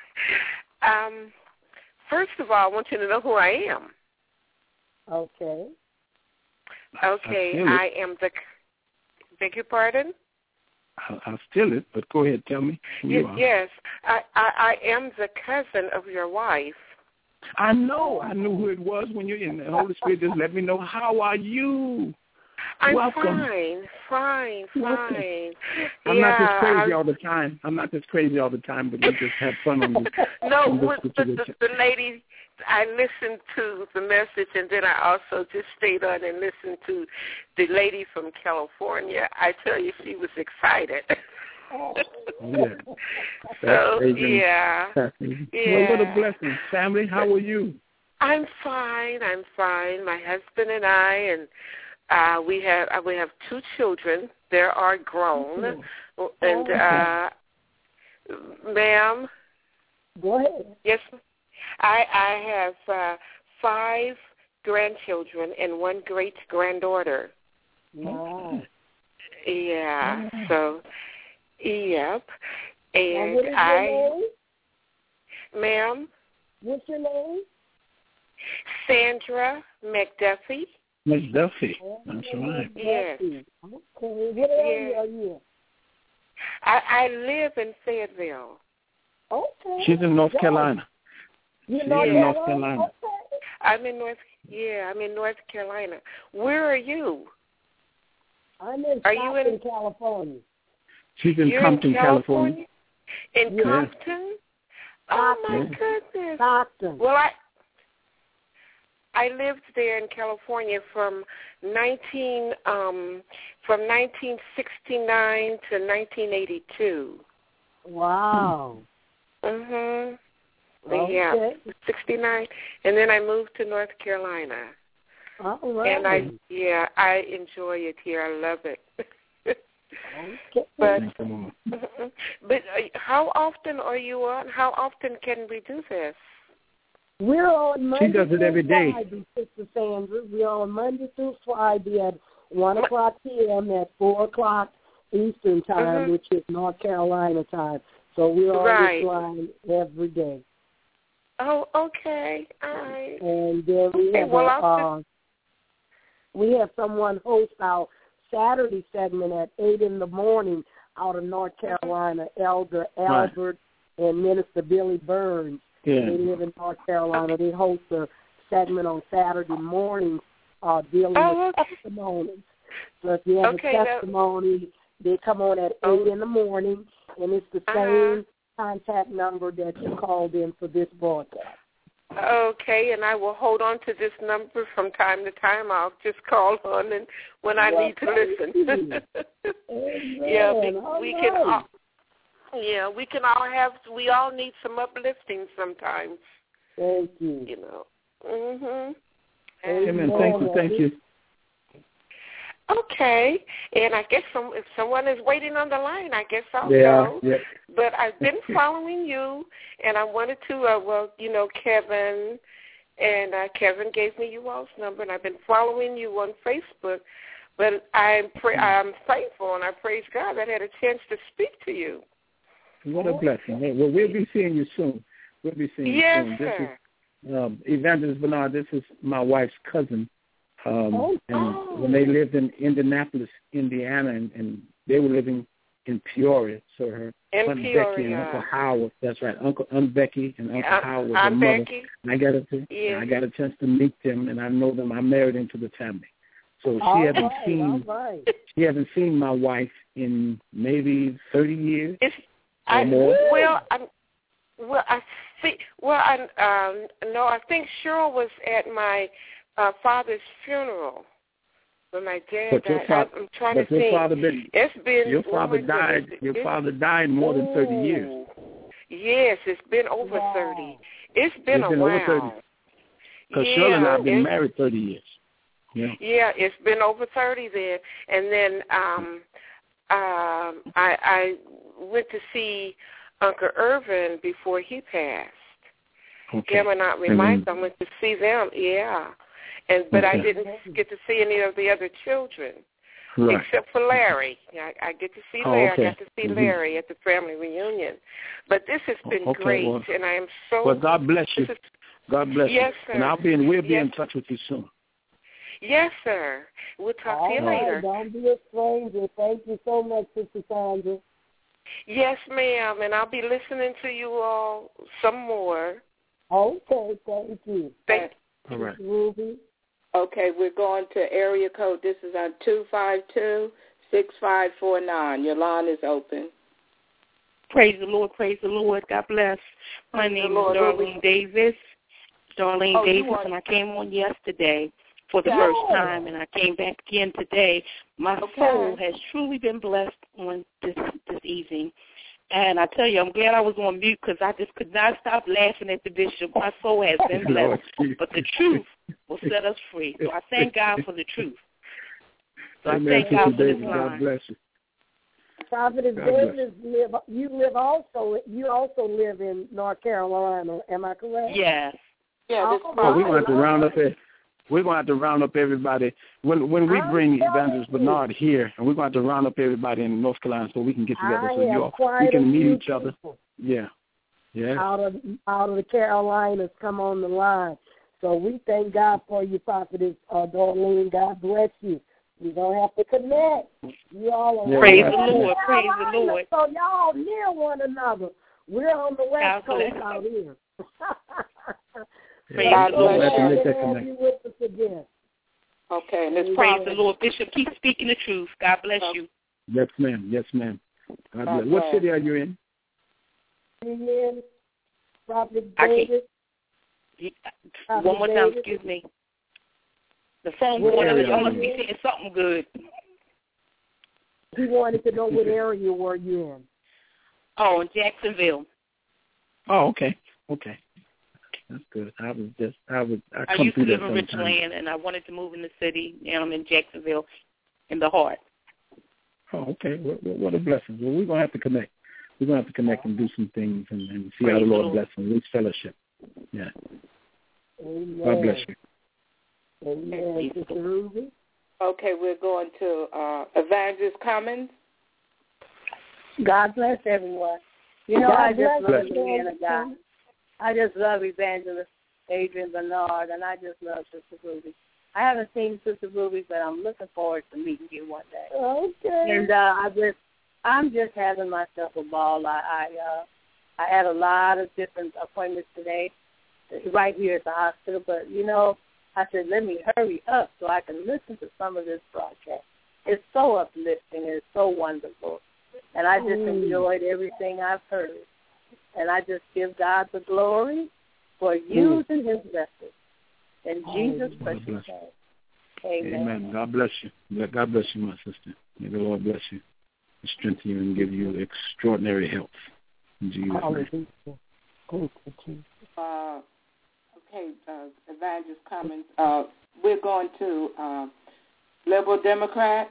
First of all, I want you to know who I am. Okay. Okay, I am beg your pardon? I'll steal it, but go ahead, tell me who you are. Yes, I am the cousin of your wife. I know. I knew who it was when you're in. The Holy Spirit just let me know. How are you? I'm Welcome. fine. I'm not just crazy all the time. But we just have fun on this. No, the lady, I listened to the message, and then I also just stayed on and listened to the lady from California. I tell you, she was excited. Yeah. So, yeah. Well, what a blessing. Family, how are you? I'm fine. My husband and I, and we have 2 children. They are grown. And, ma'am? Go ahead. Yes, I have 5 grandchildren and 1 great-granddaughter. Wow. Yeah, so, yep. And what is your name? Ma'am? What's your name? Sandra McDuffie. McDuffie. That's right. Yes. Okay. What area are you in? I live in Fayetteville. Okay. She's in North Carolina. She's in North Carolina. Okay. I'm in North Carolina. Where are you? I'm in Compton, California. She's in Compton, California. In Compton? Oh my goodness. Compton. Well, I lived there in California from 1969 to 1982. Wow. Mhm. Okay. Yeah, 69, and then I moved to North Carolina. All right. And I enjoy it here. I love it. Okay. But how often are you on? How often can we do this? We're on Monday. She does it every day. Friday, Sister Sandra. We're on Monday through Friday at 1:00 p.m. at 4:00 Eastern time, which is North Carolina time. So we're on this line every day. Oh, okay. All right. And then we have someone host our Saturday segment at 8 in the morning out of North Carolina, Elder Albert and Minister Billy Burns. Yeah. They live in North Carolina. They host a segment on Saturday mornings dealing with testimonies. So if you have a testimony, they come on at 8 in the morning, and it's the same contact number that you called in for this broadcast. Okay, and I will hold on to this number from time to time. I'll just call on and when I need to listen. We all need some uplifting sometimes. Thank you. You know. Mhm. Amen. Thank you. Okay, and I guess if someone is waiting on the line, I guess I'll go. Yeah. But I've been following you, and I wanted to, Kevin, and Kevin gave me you all's number, and I've been following you on Facebook. But I'm thankful, and I praise God that I had a chance to speak to you. What a blessing. Well, we'll be seeing you soon. We'll be seeing you soon. Yes, sir. This is Evangelist Bernard. This is my wife's cousin. And when they lived in Indianapolis, Indiana, and they were living in Peoria, so her Aunt Becky and Uncle Howard, that's right, Aunt Becky and Uncle Howard was her mother. Becky. And I got a chance to meet them, and I know them. I married into the family. So she hasn't seen my wife in maybe 30 years or more. I think Cheryl was at my father's funeral. When my dad died, I'm trying to think. Your father died more than 30 years. Yes, it's been over 30. It's been a while. Because Cheryl and I have been married 30 years. Yeah, it's been over 30 then. And then I went to see Uncle Irvin before he passed. Okay. Them are not reminded. I went to see them, but I didn't get to see any of the other children, except for Larry. I get to see Larry. Okay. I got to see Larry at the family reunion. But this has been great, and I am so. Well, God bless you. God bless you. Yes, sir. And we'll be in touch with you soon. Yes, sir. We'll talk to you later. Don't be a stranger. Thank you so much, Sister Sandra. Yes, ma'am, and I'll be listening to you all some more. Okay, thank you. All right. Ruby. Okay, we're going to area code. This is on 252-6549. Your line is open. Praise the Lord, praise the Lord. God bless. My name is Darlene Davis. Darlene Davis, and I came on yesterday for the first time, and I came back again today. My soul has truly been blessed on this evening. And I tell you, I'm glad I was on mute because I just could not stop laughing at the bishop. My soul has been blessed. But the truth will set us free. So I thank God for the truth. So I thank God for this line. God bless you. Prophetess Davis, you also live in North Carolina. Am I correct? Yes. Yeah. We're going to have to round up We're going to have to round up everybody. When we bring Evangelist Bernard here, and we're going to have to round up everybody in North Carolina so we can get together so we can meet each other. Yeah. Yeah. Out of the Carolinas come on the line. So we thank God for you, Prophetess Darlene. God bless you. You're going to have to connect. You all are praise the Lord. Praise the Lord. So y'all near one another. We're on the West Coast out here. God bless you with us again. Okay, let's praise the Lord. Bishop, keep speaking the truth. God bless you. Yes, ma'am. Yes, ma'am. God bless. What city are you in? Prophet David. One more time, excuse me. The phone going up. Y'all must be saying something good. He wanted to know what area were you in. Oh, in Jacksonville. Oh, okay. Okay. That's good. I used to live in Richland, and I wanted to move in the city. Now I'm in Jacksonville, in the heart. Oh, okay. What a blessing. Well, we're going to have to connect. We're going to have to connect and do some things and see how the Lord bless and reach fellowship. Yeah. Amen. God bless you. Amen. Sister Ruby. Okay, we're going to Evangelist Cummins. God bless everyone. You know, I just love the man of God. I just love Evangelist Adrian Bernard, and I just love Sister Ruby. I haven't seen Sister Ruby, but I'm looking forward to meeting you one day. Okay. And I'm just having myself a ball. I had a lot of different appointments today, right here at the hospital. But you know, I said, let me hurry up so I can listen to some of this broadcast. It's so uplifting. It's so wonderful, and I just enjoyed everything I've heard. And I just give God the glory for using his vessel. In Jesus' precious name. Amen. Amen. God bless you. God bless you, my sister. May the Lord bless you and strengthen you and give you extraordinary health. In Jesus' name. Okay, Evangelist Cummins. We're going to Liberal Democrat.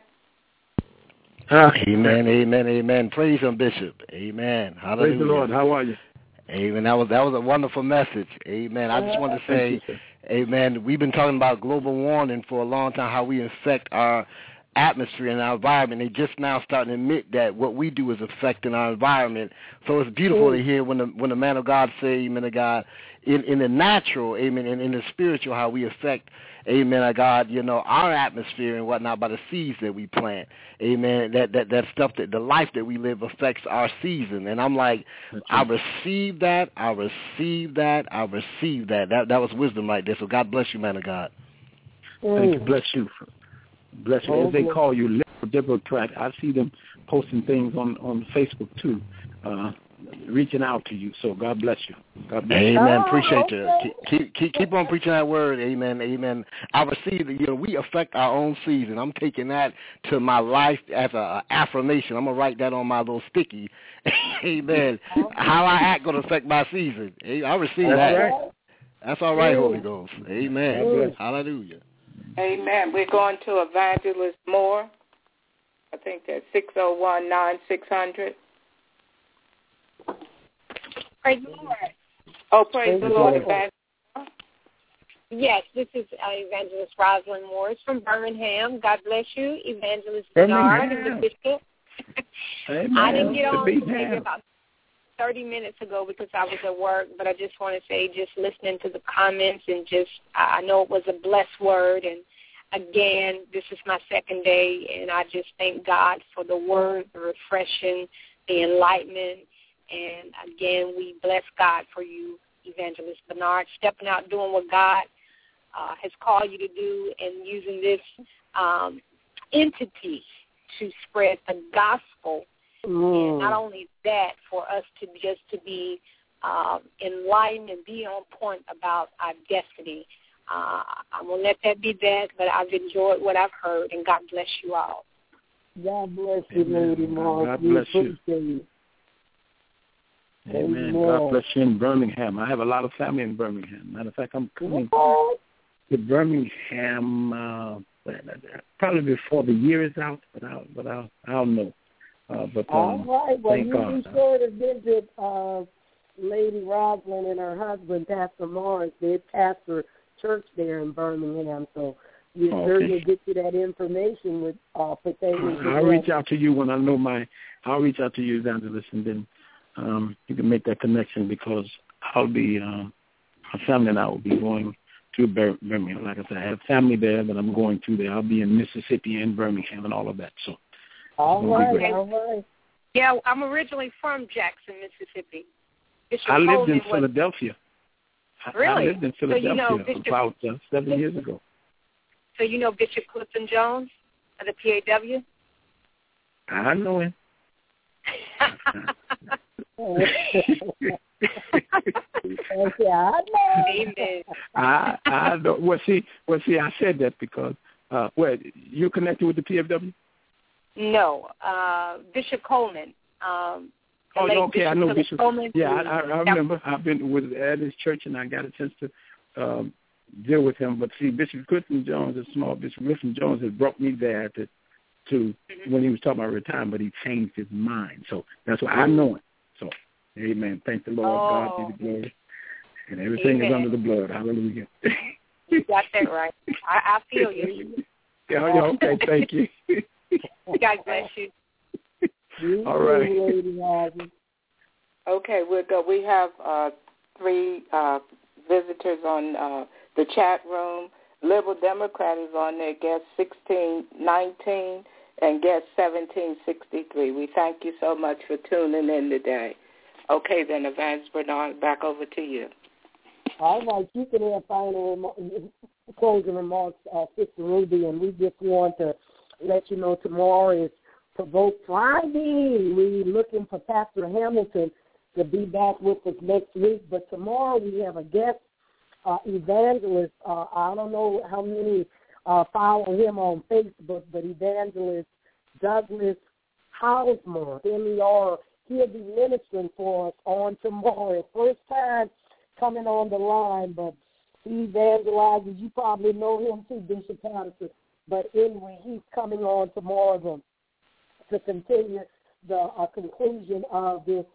Amen, amen, amen. Praise him, Bishop. Amen. Hallelujah. Praise the Lord. How are you? Amen. That was a wonderful message. Amen. I just want to say, amen, we've been talking about global warming for a long time, how we affect our atmosphere and our environment. They just now starting to admit that what we do is affecting our environment. So it's beautiful to hear when the man of God say, amen, to God, in the natural, amen, and in the spiritual, how we affect, amen, God, you know, our atmosphere and whatnot by the seeds that we plant. Amen. That stuff, that the life that we live affects our season. And I'm like, I receive that. I receive that. I receive that. That was wisdom right there. So God bless you, man of God. Thank you. Bless you. Bless you. As they call you, Liberal Democrat, I see them posting things on Facebook too, reaching out to you. So God bless you. God bless you. Amen. Appreciate you. Keep on preaching that word. Amen. Amen. I receive that. You know, we affect our own season. I'm taking that to my life as a affirmation. I'm gonna write that on my little sticky. Amen. How I act gonna affect my season. I receive that. Right. That's all right, Holy Ghost. Amen. Hallelujah. Amen. We're going to Evangelist Moore. I think that's 601-9600. Praise the Lord. Oh, praise the Lord, Evangelist. Yes, this is Evangelist Rosalind Morris from Birmingham. God bless you, Evangelist Bernard and the Bishop. Amen. I didn't get on maybe about 30 minutes ago because I was at work, but I just want to say, just listening to the comments and just, I know it was a blessed word, and again, this is my second day, and I just thank God for the word, the refreshing, the enlightenment, and again, we bless God for you Evangelist Bernard, stepping out, doing what God has called you to do, and using this entity to spread the gospel. And not only that, for us to be enlightened and be on point about our destiny. I'm going to let that be that, but I've enjoyed what I've heard, and God bless you all. God bless you, Lady Moss. God bless you. Amen. God bless you in Birmingham. I have a lot of family in Birmingham. Matter of fact, I'm coming to Birmingham probably before the year is out, but I'll know. All right. Well, you be sure to visit Lady Rosalind and her husband, Pastor Morris. They pastor church there in Birmingham, so you certainly get you that information with pertaining to I'll reach out to you when I know I'll reach out to you, Evangelist, and then you can make that connection, because I'll be my family and I will be going to Birmingham. Like I said, I have family there that I'm going to there. I'll be in Mississippi and Birmingham and all of that. So all right. Yeah, I'm originally from Jackson, Mississippi. I lived in Philadelphia. Really? I lived in Philadelphia about 7 years ago. So you know Bishop Clifton Jones of the PAW? I know him. I know. Well, see, I said that because you connected with the PFW? No, Bishop Coleman. Okay, I know Bishop Coleman. Yeah, I remember. I've been at his church, and I got a chance to deal with him. But see, Bishop Clifton Jones, the small Bishop Clifton Jones, has brought me there to when he was talking about retirement, but he changed his mind. So that's why I know him. So, amen. Thank the Lord. God be the glory. And everything is under the blood. Hallelujah. You got that right. I feel you. Yeah, okay. Thank you. God bless you. All right. Okay, we'll go. We have 3 visitors on the chat room. Liberal Democrat is on there, guest 1619 and guest 1763. We thank you so much for tuning in today. Okay, then, Evangelist Bernard, back over to you. All right, you can have final closing remarks, Sister Ruby, and we just want to let you know tomorrow is Provoke Friday. We're looking for Pastor Hamilton to be back with us next week, but tomorrow we have a guest evangelist. I don't know how many follow him on Facebook, but Evangelist Douglas Housemore, MER, he'll be ministering for us on tomorrow. First time coming on the line, but he evangelizes. You probably know him too, Bishop Patterson. But anyway, he's coming on tomorrow to continue the conclusion of this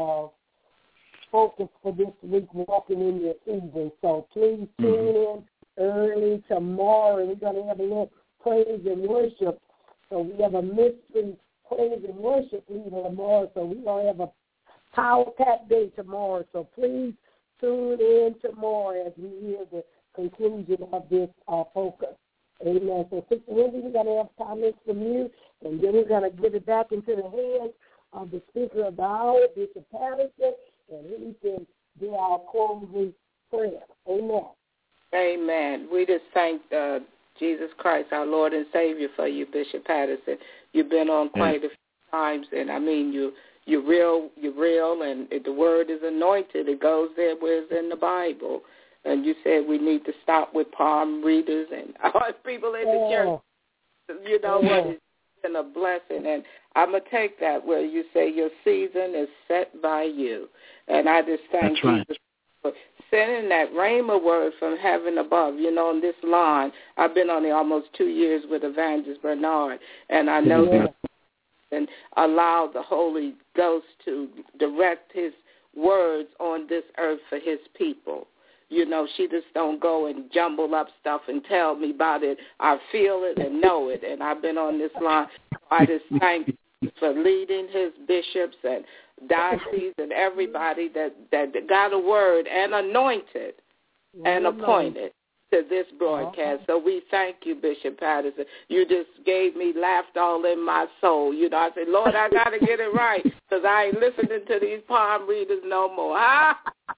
focus for this week, Walking in Your Season. So please tune in early tomorrow. We're going to have a little praise and worship. So we have a mystery praise and worship leader tomorrow. So we're going to have a power-packed day tomorrow. So please tune in tomorrow as we hear the conclusion of this focus. Amen. So, Sister Wendy, we're going to have comments from you, and then we're going to give it back into the hands of the speaker of the hour, Bishop Patterson, and he can do our closing prayer. Amen. Amen. We just thank Jesus Christ, our Lord and Savior, for you, Bishop Patterson. You've been on quite a few times, and I mean, you're real, and the word is anointed. It goes there where it's in the Bible. And you said we need to stop with palm readers and all people in the church. You know what? It's been a blessing. And I'm going to take that where you say your season is set by you. And I just thank Jesus for sending that rhema word from heaven above. You know, on this line, I've been on it almost 2 years with Evangelist Bernard. And I know that and allow the Holy Ghost to direct his words on this earth for his people. You know, she just don't go and jumble up stuff and tell me about it. I feel it and know it, and I've been on this line. I just thank you for leading his bishops and dioceses and everybody that got a word and anointed and appointed to this broadcast. So we thank you, Bishop Patterson. You just gave me laughed all in my soul. You know, I said, Lord, I got to get it right because I ain't listening to these palm readers no more.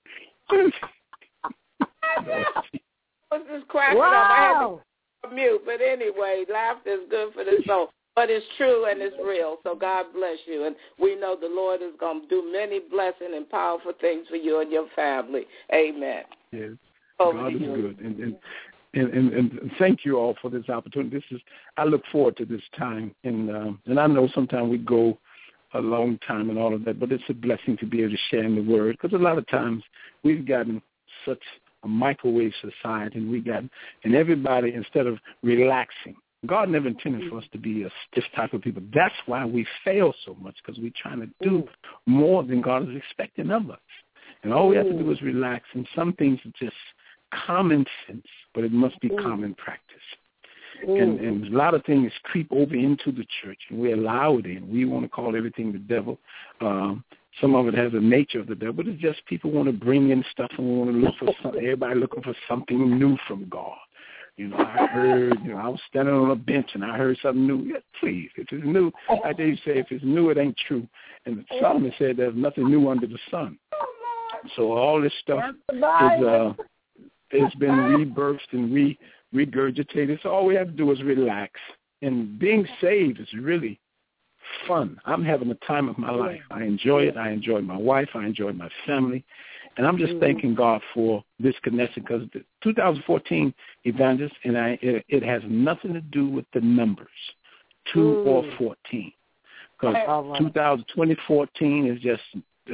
was just cracking up. I had to mute, but anyway, laughter is good for the soul. But it's true and it's real. So God bless you, and we know the Lord is going to do many blessing and powerful things for you and your family. Amen. Yes, God is good, and thank you all for this opportunity. I look forward to this time, and I know sometimes we go a long time and all of that, but it's a blessing to be able to share in the Word, because a lot of times we've gotten such a microwave society, and everybody, instead of relaxing, God never intended for us to be a stiff type of people. That's why we fail so much, because we're trying to do more than God is expecting of us. And all we have to do is relax, and some things are just common sense, but it must be common practice. And a lot of things creep over into the church, and we allow it in. We want to call everything the devil. Some of it has the nature of the devil, but it's just people want to bring in stuff, and we want to look for something. Everybody looking for something new from God. I heard, I was standing on a bench, and I heard something new. Yeah, please, if it's new, like they say, if it's new, it ain't true. And Solomon said there's nothing new under the sun. So all this stuff it's been rebirthed and regurgitated. So all we have to do is relax. And being saved is really fun. I'm having the time of my life. I enjoy it. I enjoy my wife. I enjoy my family. And I'm just thanking God for this connection, because the 2014 Evangelist, and it has nothing to do with the numbers, 2 or 14. Because 2014 is just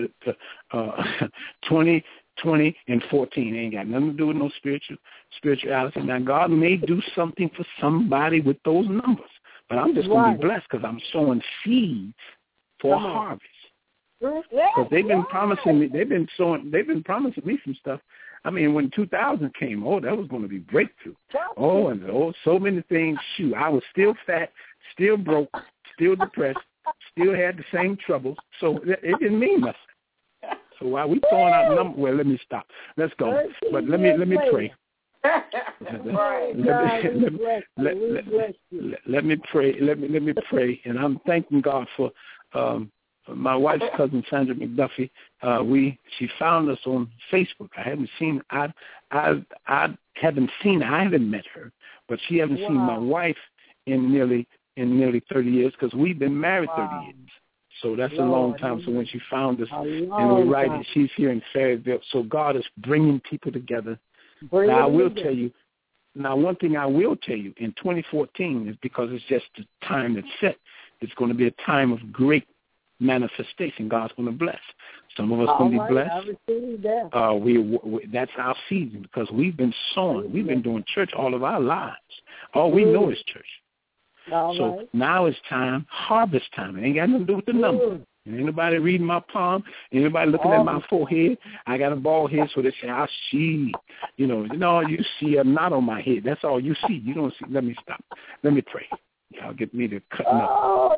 20, 20, and 14. It ain't got nothing to do with no spirituality. Now, God may do something for somebody with those numbers, but I'm just going to be blessed, because I'm sowing seeds for a harvest. Because they've been promising me, they've been promising me some stuff. I mean, when 2000 came, that was going to be breakthrough. So many things. Shoot, I was still fat, still broke, still depressed, still had the same troubles. So it didn't mean nothing. So while we throwing out numbers, well, let me stop. Let's go. But let me pray. Let me pray. Let me pray. And I'm thanking God for my wife's cousin, Sandra McDuffie. She found us on Facebook. I haven't met her, but she hasn't seen my wife in nearly 30 years, because we've been married 30 years. So that's a long time. So when she found us, and we're right, she's here in Fayetteville. So God is bringing people together. Now, I will tell you, one thing I will tell you, in 2014 is, because it's just the time that's set, it's going to be a time of great manifestation. God's going to bless. Some of us going to be blessed. That's our season, because we've been sowing. We've been doing church all of our lives. All we know is church. Now it's time, harvest time. It ain't got nothing to do with the number. Anybody reading my palm? Anybody looking at my forehead? I got a bald head, so they say, I see. You see a knot on my head. That's all you see. You don't see. Let me stop. Let me pray. Y'all get me to cutting up.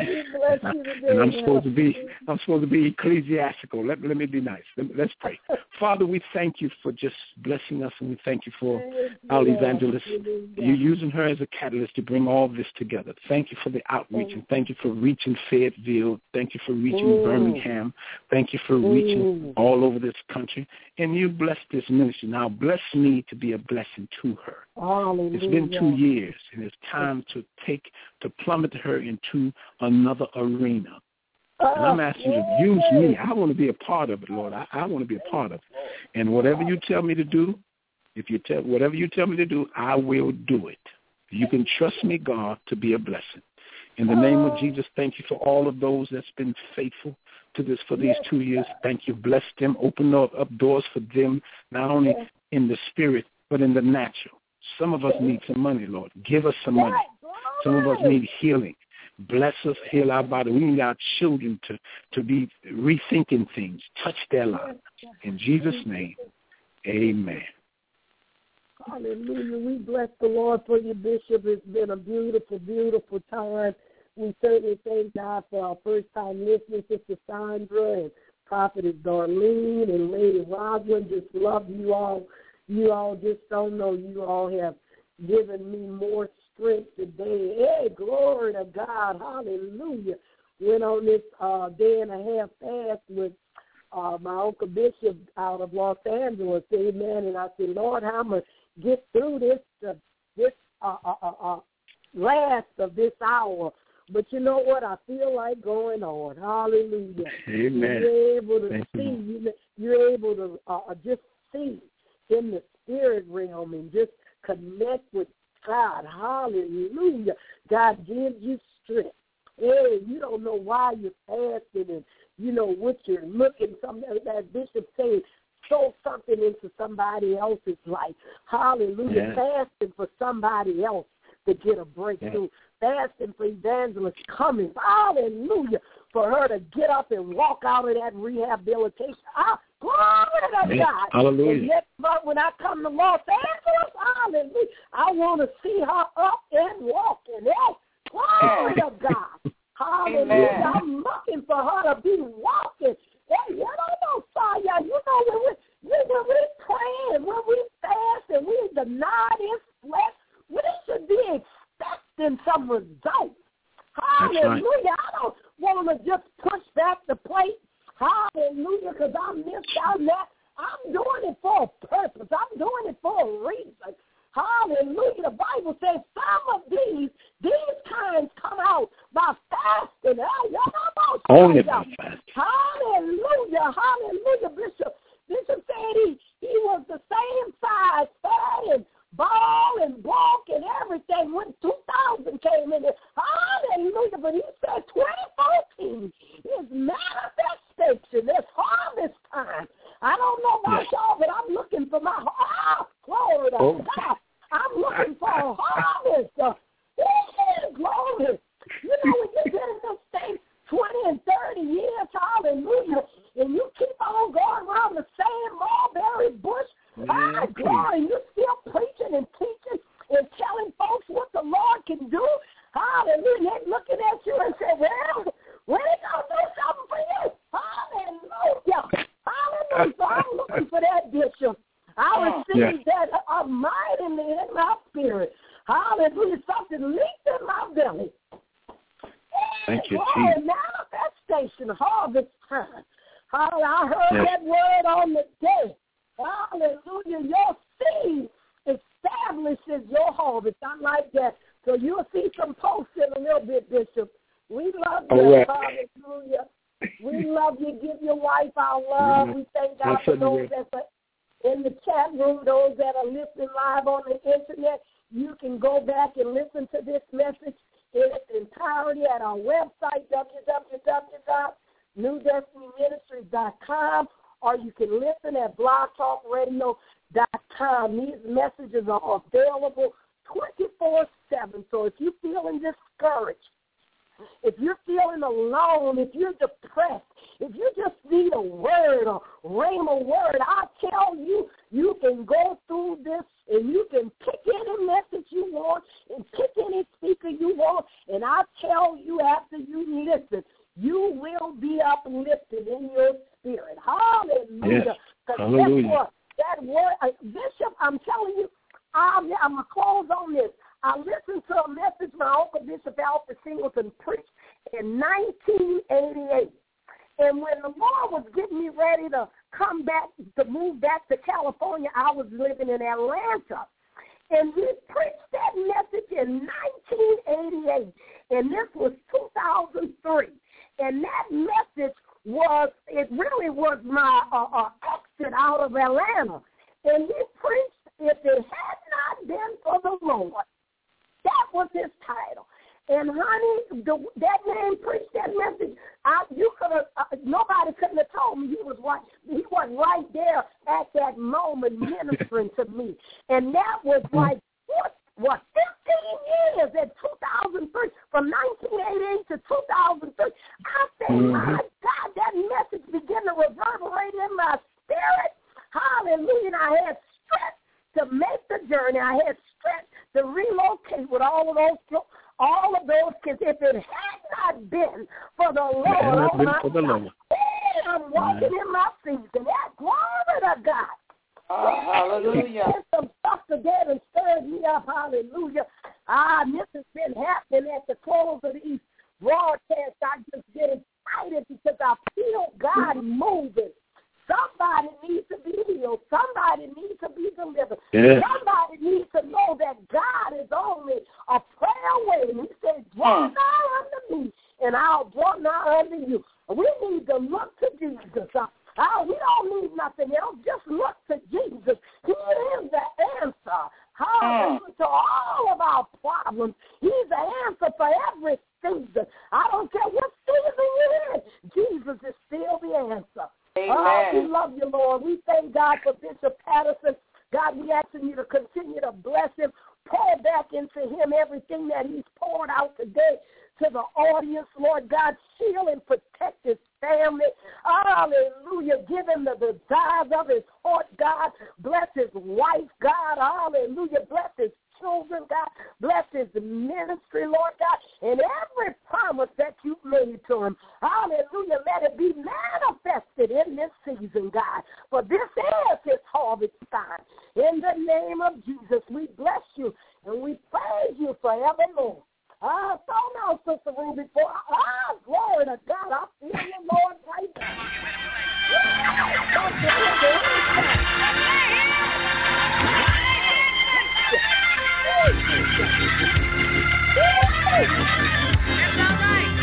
And I'm supposed to be ecclesiastical. Let me be nice. Let's pray. Father, we thank you for just blessing us, and we thank you for our evangelist. You're using her as a catalyst to bring all this together. Thank you for the outreach, and thank you for reaching Fayetteville. Thank you for reaching Birmingham. Thank you for reaching all over this country. And you bless this ministry. Now bless me to be a blessing to her. It's been 2 years, and it's time to plummet her into another arena. And I'm asking you to use me. I want to be a part of it, Lord. I want to be a part of it. And whatever you tell me to do, whatever you tell me to do, I will do it. You can trust me, God, to be a blessing. In the name of Jesus, thank you for all of those that's been faithful to this for these 2 years. Thank you. Bless them. Open up doors for them, not only in the spirit, but in the natural. Some of us need some money, Lord. Give us some money. Some of us need healing. Bless us, heal our body. We need our children to be rethinking things. Touch their lives. In Jesus' name, amen. Hallelujah. We bless the Lord for you, Bishop. It's been a beautiful, beautiful time. We certainly thank God for our first-time listeners, Sister Sandra and Prophetess Darlene and Lady Roslyn. Just love you all. You all just don't know. You all have given me more strength today. Hey, glory to God. Hallelujah. Went on this day and a half fast with my Uncle Bishop out of Los Angeles, amen, and I said, Lord, how am I going to get through this last of this hour? But you know what? I feel like going on. Hallelujah. Amen. You're able to see. You're able to just see in the spirit realm and just connect with God. Hallelujah. God gives you strength. Hey, you don't know why you're fasting and, you know, what you're looking. As Bishop said, sow something into somebody else's life. Hallelujah. Yeah. Fasting for somebody else to get a breakthrough. Yeah. Fasting for Evangelist Cummings. Hallelujah. For her to get up and walk out of that rehabilitation. Glory to God. Hallelujah. And next month when I come to Los Angeles, hallelujah, I want to see her up and walking. Glory to God. Hallelujah. I'm looking for her to be walking. Hey, you know, Saya, you know, when we praying, when we fast and we deny this flesh, we should be expecting some results. Hallelujah. Right. I don't want to just push back the plate. Hallelujah, because I missed out on that. I'm doing it for a purpose. I'm doing it for a reason. Hallelujah. The Bible says some of these kinds come out by fasting. Only by fasting. Hallelujah. Hallelujah. Bishop said he was the same size, fat and ball and bulk and everything when 2000 came in. Hallelujah. But he said 2014 is manifestation. It's harvest time. I don't know about y'all, but I'm looking for my glory to God. I'm looking for a harvest. Glory. You know, when you've been in this state 20 and 30 years, hallelujah, and you keep on going around the same mulberry bush, glory, you're still preaching and teaching and telling folks what the Lord can do. Hallelujah. They're looking at you and say, well, when are you going to do something for you? Hallelujah. Hallelujah. So I'm looking for that, Bishop. I received that mightily in my spirit. Hallelujah. Something leaped in my belly. Thank you, Jesus. Manifestation, harvest time. I heard that word on the day. Hallelujah. Your seed establishes your harvest. I like that. So you'll see some posts in a little bit, Bishop. We love you. Right. Hallelujah. We love you. Give your wife our love. We thank God for those that are in the chat room, those that are listening live on the internet. You can go back and listen to this message in its entirety at our website, www.newdestinyministries.com, or you can listen at blogtalkradio.com. These messages are available 24/7. So if you're feeling discouraged, if you're feeling alone, if you're depressed, if you just need a word or rhema word, I tell you, you can go through this and you can pick any message you want and pick any speaker you want. And I tell you, after you listen, you will be uplifted in your spirit. Hallelujah. Yes. Hallelujah. That word, Bishop, I'm telling you, I'm going to close on this. I listened to a message my Uncle Bishop Alfred Singleton preached in 1988. And when the Lord was getting me ready to come back, to move back to California, I was living in Atlanta. And he preached that message in 1988. And this was 2003. And that message it really was my exit out of Atlanta. And he preached, if it had not been for the Lord. That was his title. And honey, that man preached that message. Nobody couldn't have told me he was right there at that moment ministering to me. And that was like, what 15 years at 2003, from 1988 to 2003. I said, my God, that message began to reverberate in my spirit. Hallelujah. And I had strength to make the journey. I had strength to relocate with all of those kids. If it had not been for the Lord, I'm walking in my season. That glory to God. Hallelujah. Get some stuff together and stirred me up. Hallelujah. This has been happening at the close of these broadcasts. I just get excited because I feel God moving Somebody needs to be healed. Somebody needs to be delivered. Yeah. Somebody needs to know that God is only a prayer away. And he said, draw nigh unto me, and I'll draw nigh unto you. We need to look to Jesus. We don't need nothing else. Just look to Jesus. He is the answer. To all of our problems. He's the answer for every season. I don't care what season you're in. Jesus is still the answer. Amen. We love you, Lord. We thank God for Bishop Patterson. God, we asking you to continue to bless him, pour back into him everything that he's poured out today to the audience, Lord God. Shield and protect his family. Hallelujah. Give him the desires of his heart, God. Bless his wife, God. Hallelujah. Bless his children, God. Bless his ministry, Lord God. And every promise that you've made to him, hallelujah, let it be manifested in this season, God. For this is his harvest time. In the name of Jesus, we bless you and we praise you forevermore. So now, Sister Ruby, glory to God. I feel you, Lord, right now. That's all right.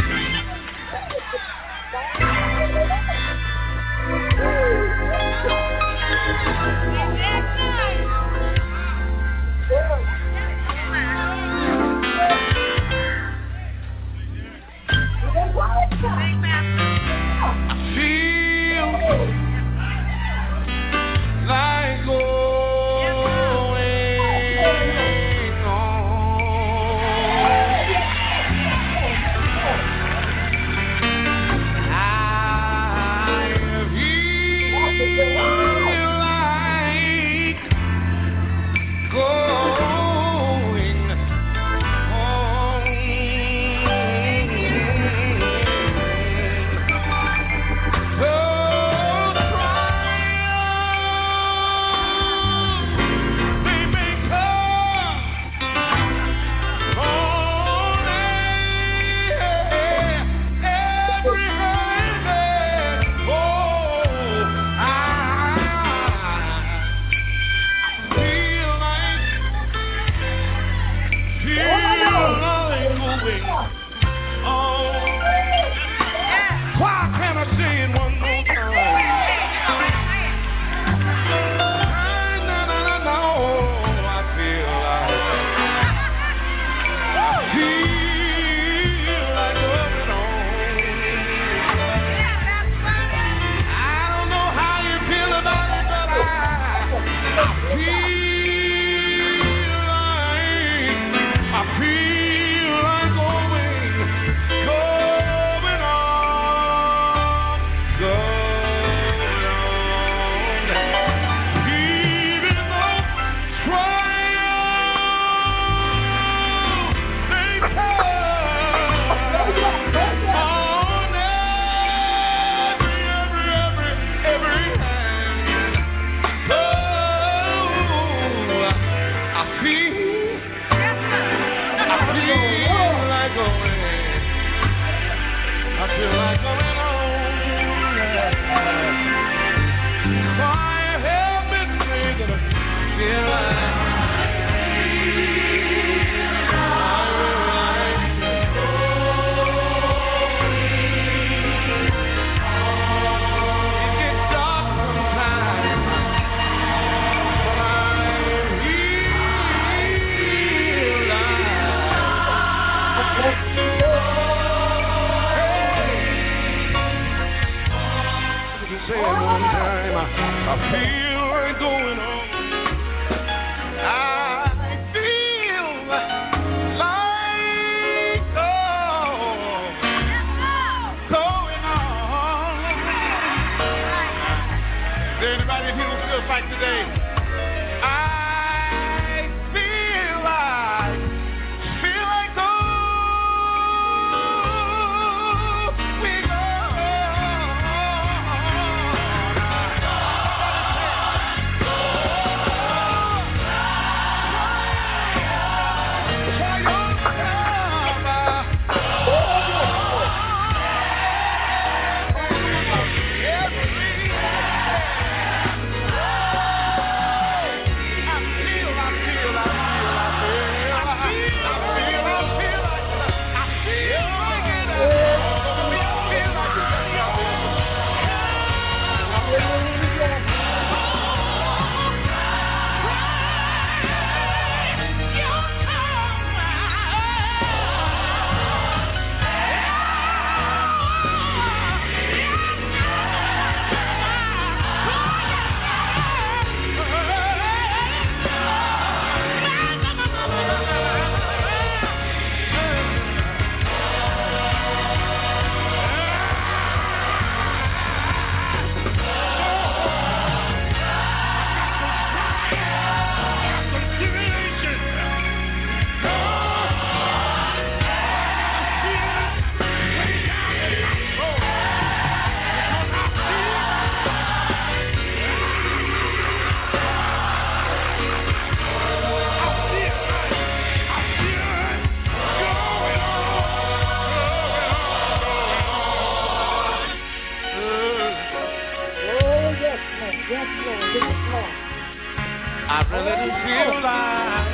I really do feel like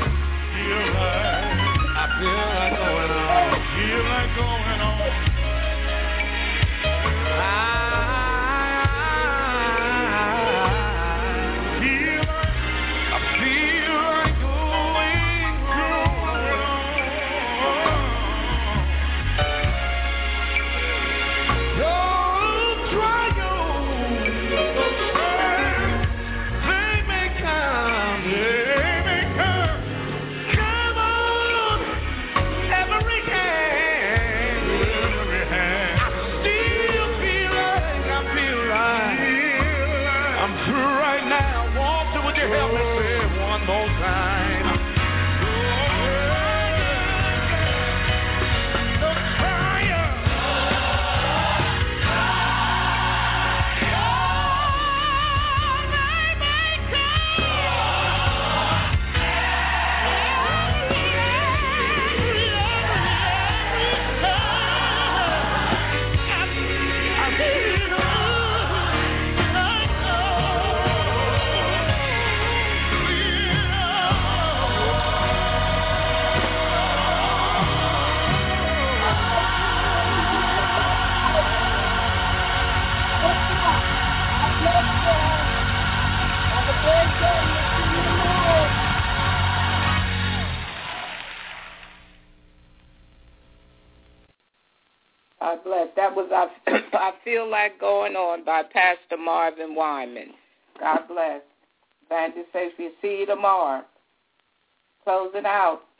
I feel like going on. Feel like going on. God bless. That was I Feel Like Going On by Pastor Marvin Wyman. God bless. Evangelist says we see you tomorrow. Closing out.